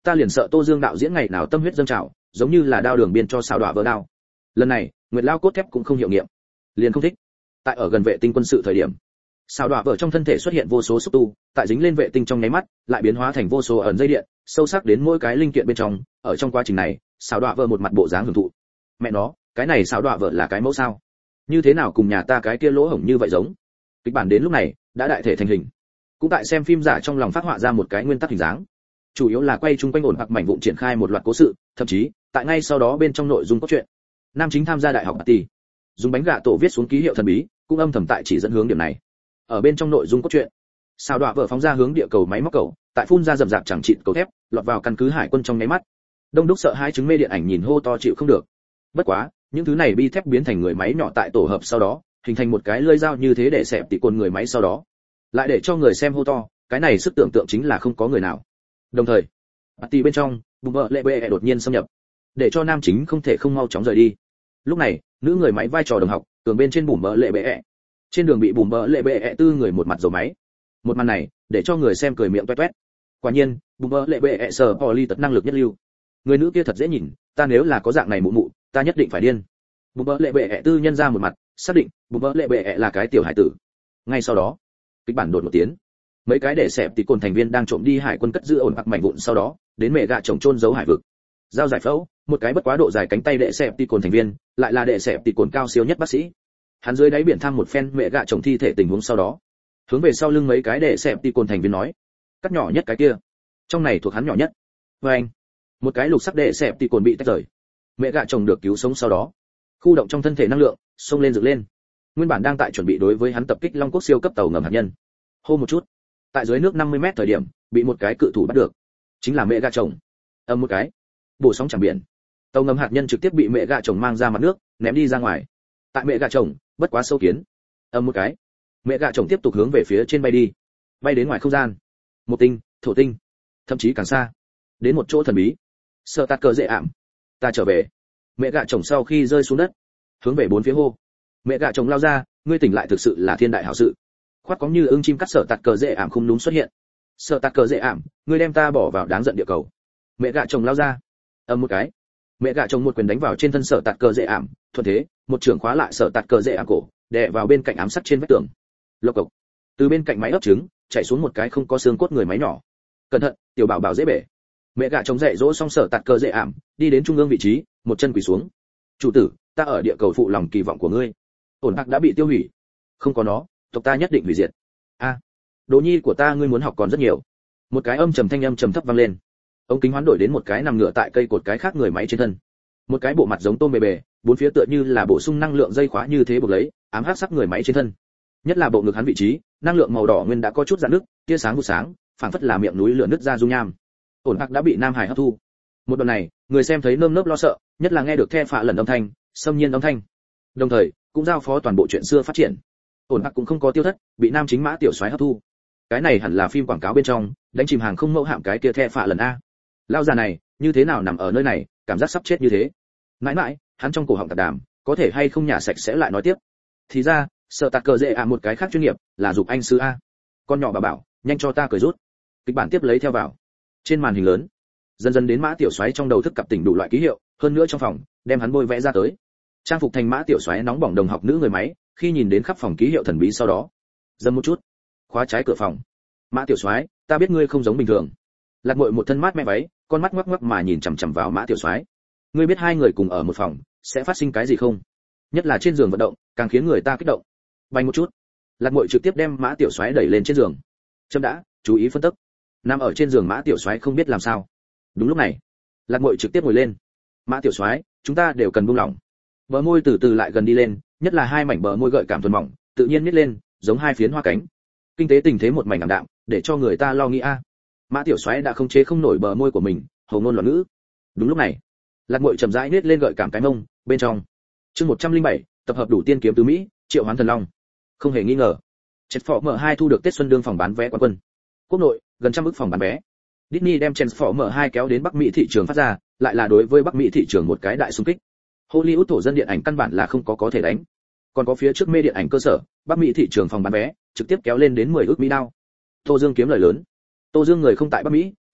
Speaker 1: ta liền sợ Tô Dương đạo diễn ngày nào tâm huyết dâng trào, giống như là đao đường biên cho xào đọa vỡ đao. Lần này, Nguyệt Lao cốt thép cũng không hiệu nghiệm, liền không thích. Tại ở gần vệ tinh quân sự thời điểm, xào đọa vỡ trong thân thể xuất hiện vô số xúc tu, tại dính lên vệ tinh trong nháy mắt, lại biến hóa thành vô số ẩn dây điện, sâu sắc đến mỗi cái linh kiện bên trong. Ở trong quá trình này, xào đọa vỡ một mặt bộ dáng hưởng thụ. Mẹ nó, cái này xào đọa vỡ là cái mẫu sao? Như thế nào cùng nhà ta cái kia lỗ hổng như vậy giống? Kịch bản đến lúc này đã đại thể thành hình, cũng tại xem phim giả trong lòng phát họa ra một cái nguyên tắc hình dáng, chủ yếu là quay chung quanh ổn hoặc mảnh vụn triển khai một loạt cố sự, thậm chí tại ngay sau đó bên trong nội dung cốt truyện, nam chính tham gia đại học party, dùng bánh gạ tổ viết xuống ký hiệu thần bí, cũng âm thầm tại chỉ dẫn hướng điểm này. Ở bên trong nội dung cốt truyện, sao đọa vợ phóng ra hướng địa cầu máy móc cầu, tại phun ra rầm rạp chẳng chịt cầu thép, lọt vào căn cứ hải quân trong nháy mắt. Đông đúc sợ hai chứng mê điện ảnh nhìn hô to chịu không được. Bất quá, những thứ này bi thép biến thành người máy nhỏ tại tổ hợp sau đó, hình thành một cái lưỡi dao như thế để xẹp tỉ cồn người máy sau đó, lại để cho người xem hô to, cái này sức tưởng tượng chính là không có người nào. Đồng thời, party bên trong, bùm bợ lệ bệ đột nhiên xâm nhập, để cho nam chính không thể không mau chóng rời đi. Lúc này, nữ người máy vai trò đồng học, tường bên trên bùm bợ lệ bệ, trên đường bị bùm bợ lệ bệ tư người một mặt dầu máy. Một màn này, để cho người xem cười miệng toét toét. Quả nhiên, bùm bợ lệ bệ sở poly tật năng lực nhất lưu. Người nữ kia thật dễ nhìn, ta nếu là có dạng này mụ mụ, ta nhất định phải điên. Bùm bợ lệ bệ tư nhân ra một mặt, xác định bùm bợ lệ bệ là cái tiểu hải tử. Ngay sau đó, kịch bản đột một tiếng, mấy cái để xẹp thì cồn thành viên đang trộm đi hải quân cất giữ ổn hoặc mảnh vụn, sau đó đến mẹ gạ chồng chôn giấu hải vực. Giao giải phẫu, một cái bất quá độ dài cánh tay đệ xẹp thì cồn thành viên, lại là đệ xẹp thì cồn cao siêu nhất bác sĩ. Hắn dưới đáy biển thăm một phen mẹ gạ chồng thi thể tình huống sau đó, hướng về sau lưng mấy cái đệ xẹp thì cồn thành viên nói, cắt nhỏ nhất cái kia, trong này thuộc hắn nhỏ nhất. Và anh, một cái lục sắc đệ xẹp thì cồn bị tách rời. Mẹ gạ chồng được cứu sống sau đó, khu động trong thân thể năng lượng, xông lên dựng lên. Nguyên bản đang tại chuẩn bị đối với hắn tập kích Long Quốc siêu cấp tàu ngầm hạt nhân. Hô một chút, tại dưới nước 50 mét thời điểm, bị một cái cự thủ bắt được, chính là mẹ gạ chồng. Âm một cái, bổ sóng chẳng biển, tàu ngầm hạt nhân trực tiếp bị mẹ gạ chồng mang ra mặt nước, ném đi ra ngoài. Tại mẹ gạ chồng, bất quá sâu kiến. Âm một cái, mẹ gạ chồng tiếp tục hướng về phía trên bay đi, bay đến ngoài không gian, một tinh, thổ tinh, thậm chí càng xa, đến một chỗ thần bí. Sợ tạt cờ dễ ảm, ta trở về. Mẹ gạ chồng sau khi rơi xuống đất, hướng về bốn phía hô. Mẹ gạ chồng lao ra, ngươi tỉnh lại thực sự là thiên đại hảo sự. Khoát cóng như ưng chim cắt sợ tạt cờ dễ ảm không đúng xuất hiện. Sợ tạt cờ dễ ảm, ngươi đem ta bỏ vào đáng giận địa cầu. Mẹ gạ chồng lao ra, ầm một cái, mẹ gạ chồng một quyền đánh vào trên thân sợ tạt cờ dễ ảm, thuận thế một trường khóa lại sợ tạt cờ dễ ảm cổ, đè vào bên cạnh ám sát trên vách tường. Lộc cộc, từ bên cạnh máy ấp trứng chạy xuống một cái không có xương cốt người máy nhỏ. Cẩn thận, tiểu bảo bảo dễ bể. Mẹ gạ chồng dạy dỗ xong sợ tạt cờ dễ ảm, đi đến trung ương vị trí, một chân quỳ xuống. Chủ tử, ta ở địa cầu phụ lòng kỳ vọng của ngươi. Ổn hạc đã bị tiêu hủy, không có nó, tộc ta nhất định hủy diệt. A, đồ nhi của ta ngươi muốn học còn rất nhiều. Một cái âm trầm thanh âm trầm thấp vang lên. Ống kính hoán đổi đến một cái nằm ngửa tại cây cột cái khác người máy trên thân. Một cái bộ mặt giống tôm bề bề, bốn phía tựa như là bổ sung năng lượng dây khóa như thế buộc lấy, ám hắc sắc người máy trên thân. Nhất là bộ ngực hắn vị trí, năng lượng màu đỏ nguyên đã có chút rạn nứt, tia sáng vụ sáng, phảng phất là miệng núi lửa nứt ra dung nham. Ổn hạc đã bị Nam Hải hấp thu. Một đoạn này, người xem thấy nơm nớp lo sợ, nhất là nghe được the phạ lần âm thanh, xâm nhiên âm thanh. Đồng thời, cũng giao phó toàn bộ chuyện xưa phát triển. Ổn hạc cũng không có tiêu thất, bị nam chính Mã Tiểu Soái hấp thu. Cái này hẳn là phim quảng cáo bên trong, đánh chìm hàng không mẫu hạm cái kia the phạ lần a. Lao già này, như thế nào nằm ở nơi này, cảm giác sắp chết như thế. Mãi mãi, hắn trong cổ họng tạp đàm, có thể hay không nhả sạch sẽ lại nói tiếp. Thì ra, sợ tạt cờ dễ một cái khác chuyên nghiệp, là dục anh sư a. Con nhỏ bà bảo, nhanh cho ta cười rút. Kịch bản tiếp lấy theo vào. Trên màn hình lớn, dần dần đến Mã Tiểu Soái trong đầu thức cặp tỉnh đủ loại ký hiệu, hơn nữa trong phòng, đem hắn bôi vẽ ra tới. Trang phục thành Mã Tiểu Soái nóng bỏng đồng học nữ người máy, khi nhìn đến khắp phòng ký hiệu thần bí sau đó, dầm một chút, khóa trái cửa phòng. Mã Tiểu Soái, ta biết ngươi không giống bình thường. Lạc Muội một thân mát mẹ váy, con mắt ngoắc ngoắc mà nhìn chằm chằm vào Mã Tiểu Soái. Ngươi biết hai người cùng ở một phòng sẽ phát sinh cái gì không? Nhất là trên giường vận động, càng khiến người ta kích động. Bành một chút, Lạc Muội trực tiếp đem Mã Tiểu Soái đẩy lên trên giường. Chấm đã, chú ý phân tích. Nằm ở trên giường Mã Tiểu Soái không biết làm sao. Đúng lúc này, Lạc Muội trực tiếp ngồi lên. Mã Tiểu Soái, chúng ta đều cần buông lỏng. Bờ môi từ từ lại gần đi lên, nhất là hai mảnh bờ môi gợi cảm thuần mỏng, tự nhiên nít lên, giống hai phiến hoa cánh. Kinh tế tình thế một mảnh ảm đạm, để cho người ta lo nghĩ a. Mã Tiểu Soái đã không chế không nổi bờ môi của mình, hầu ngôn loạn ngữ. Đúng lúc này, Lạc Muội chậm rãi nít lên gợi cảm cái mông, bên trong. Chương 107, tập hợp đủ tiên kiếm tứ mỹ, triệu hoán thần long. Không hề nghi ngờ, Transformer 2 thu được Tết Xuân đương phòng bán vé quán quân. Quốc nội, gần 100 ức phòng bán vé. Disney đem Transformer 2 kéo đến Bắc Mỹ thị trường phát ra, lại là đối với Bắc Mỹ thị trường một cái đại xung kích. Hollywood thổ dân điện ảnh căn bản là không có thể đánh. Còn có phía trước mê điện ảnh cơ sở, Bắc Mỹ thị trường phòng bán vé trực tiếp kéo lên đến 10 ức Mỹ đao. Tô Dương kiếm lời lớn. Tô Dương người không tại Bắc Mỹ,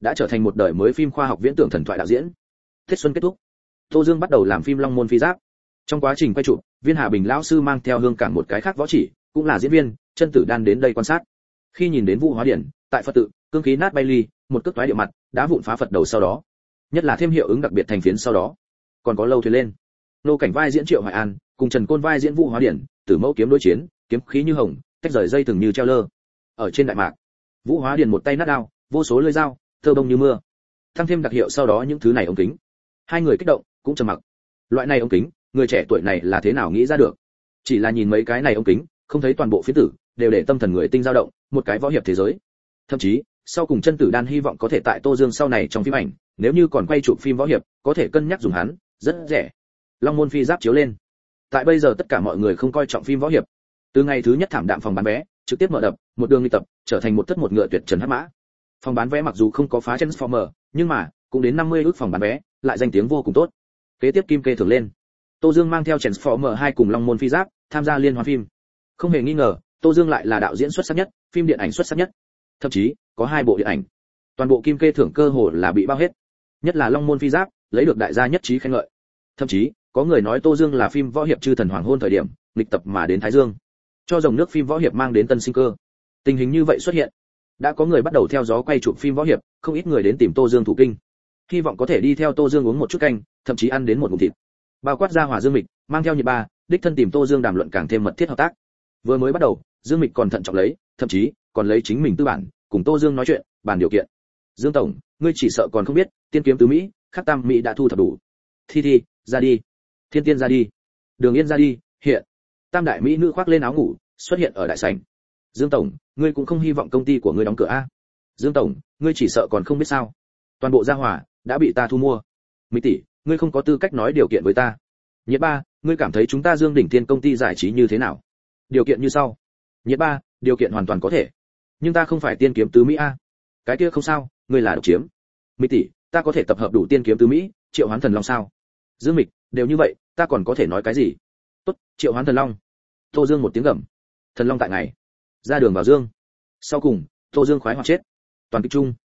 Speaker 1: đã trở thành một đời mới phim khoa học viễn tưởng thần thoại đạo diễn. Tết xuân kết thúc, Tô Dương bắt đầu làm phim Long Môn Phi Giáp. Trong quá trình quay chụp, Viên Hà Bình lão sư mang theo Hương Cảng một cái khác võ chỉ, cũng là diễn viên, Chân Tử Đan đến đây quan sát. Khi nhìn đến Vũ Hóa Điển, tại Phật tự, cương khí nát bay ly, một cước toái địa mặt, đá vụn phá Phật đầu sau đó, nhất là thêm hiệu ứng đặc biệt thành phiến sau đó, còn có lâu thuyền lên. Nô Cảnh vai diễn Triệu Hoài An, cùng Trần Côn vai diễn Vũ Hóa Điển, Tử Mẫu kiếm đối chiến, kiếm khí như hồng, tách rời dây thừng như treo lơ. Ở trên đại mạc, Vũ Hóa Điển một tay nát đao, vô số lưỡi dao, thơ bông như mưa. Tăng thêm đặc hiệu sau đó những thứ này ống kính. Hai người kích động, cũng trầm mặc. Loại này ống kính, người trẻ tuổi này là thế nào nghĩ ra được? Chỉ là nhìn mấy cái này ống kính, không thấy toàn bộ phiến tử, đều để tâm thần người tinh dao động, một cái võ hiệp thế giới. Thậm chí, sau cùng Chân Tử Đan hy vọng có thể tại Tô Dương sau này trong phim ảnh, nếu như còn quay chụp phim võ hiệp, có thể cân nhắc dùng hắn, rất rẻ. Long Môn Phi Giáp chiếu lên. Tại bây giờ tất cả mọi người không coi trọng phim võ hiệp. Từ ngày thứ nhất thảm đạm phòng bán vé, trực tiếp mở đập, một đường đi tập, trở thành một thất một ngựa tuyệt trần hắc mã. Phòng bán vé mặc dù không có phá Transformer, nhưng mà cũng đến 50 ức phòng bán vé, lại danh tiếng vô cùng tốt. Kế tiếp kim kê thưởng lên. Tô Dương mang theo Transformer 2 cùng Long Môn Phi Giáp, tham gia liên hoan phim. Không hề nghi ngờ, Tô Dương lại là đạo diễn xuất sắc nhất, phim điện ảnh xuất sắc nhất. Thậm chí, có 2 bộ điện ảnh. Toàn bộ kim kê thưởng cơ hồ là bị bao hết. Nhất là Long Môn Phi Giáp, lấy được đại gia nhất trí khen ngợi. Thậm chí, có người nói Tô Dương là phim võ hiệp chư thần hoàng hôn thời điểm, nghịch tập mà đến Thái Dương, cho dòng nước phim võ hiệp mang đến tân sinh cơ. Tình hình như vậy xuất hiện, đã có người bắt đầu theo gió quay chụp phim võ hiệp, không ít người đến tìm Tô Dương thủ kinh, hy vọng có thể đi theo Tô Dương uống một chút canh, thậm chí ăn đến một ngụm thịt. Bao quát ra Hỏa Dương Mịch, mang theo Nhiệt Ba, đích thân tìm Tô Dương đàm luận càng thêm mật thiết hợp tác. Vừa mới bắt đầu, Dương Mịch còn thận trọng lấy, thậm chí còn lấy chính mình tư bản, cùng Tô Dương nói chuyện, bàn điều kiện. Dương tổng, ngươi chỉ sợ còn không biết, Tiên kiếm tứ Mỹ, Khắc Tam Mỹ đã thu thập đủ. Thi ra đi, Thiên Tiên ra đi, Đường Yên ra đi, hiện tam đại mỹ nữ khoác lên áo ngủ, xuất hiện ở đại sảnh. Dương tổng, ngươi cũng không hy vọng công ty của ngươi đóng cửa a? Dương tổng, ngươi chỉ sợ còn không biết sao? Toàn bộ Gia Hỏa đã bị ta thu mua. Mỹ tỷ, ngươi không có tư cách nói điều kiện với ta. Nhiệt Ba, ngươi cảm thấy chúng ta Dương Đỉnh Thiên công ty giải trí như thế nào? Điều kiện như sau. Nhiệt Ba, điều kiện hoàn toàn có thể. Nhưng ta không phải Tiên kiếm tứ Mỹ a. Cái kia không sao, ngươi là độc chiếm. Mỹ tỷ, ta có thể tập hợp đủ Tiên kiếm tứ Mỹ, Triệu Hoán Thần Long sao? Dương Mịch, đều như vậy, ta còn có thể nói cái gì? Tốt, Triệu Hoán Thần Long. Tô Dương một tiếng gầm. Thần Long tại ngày. Ra đường vào dương. Sau cùng, Tô Dương khoái hoặc chết. Toàn kịch chung,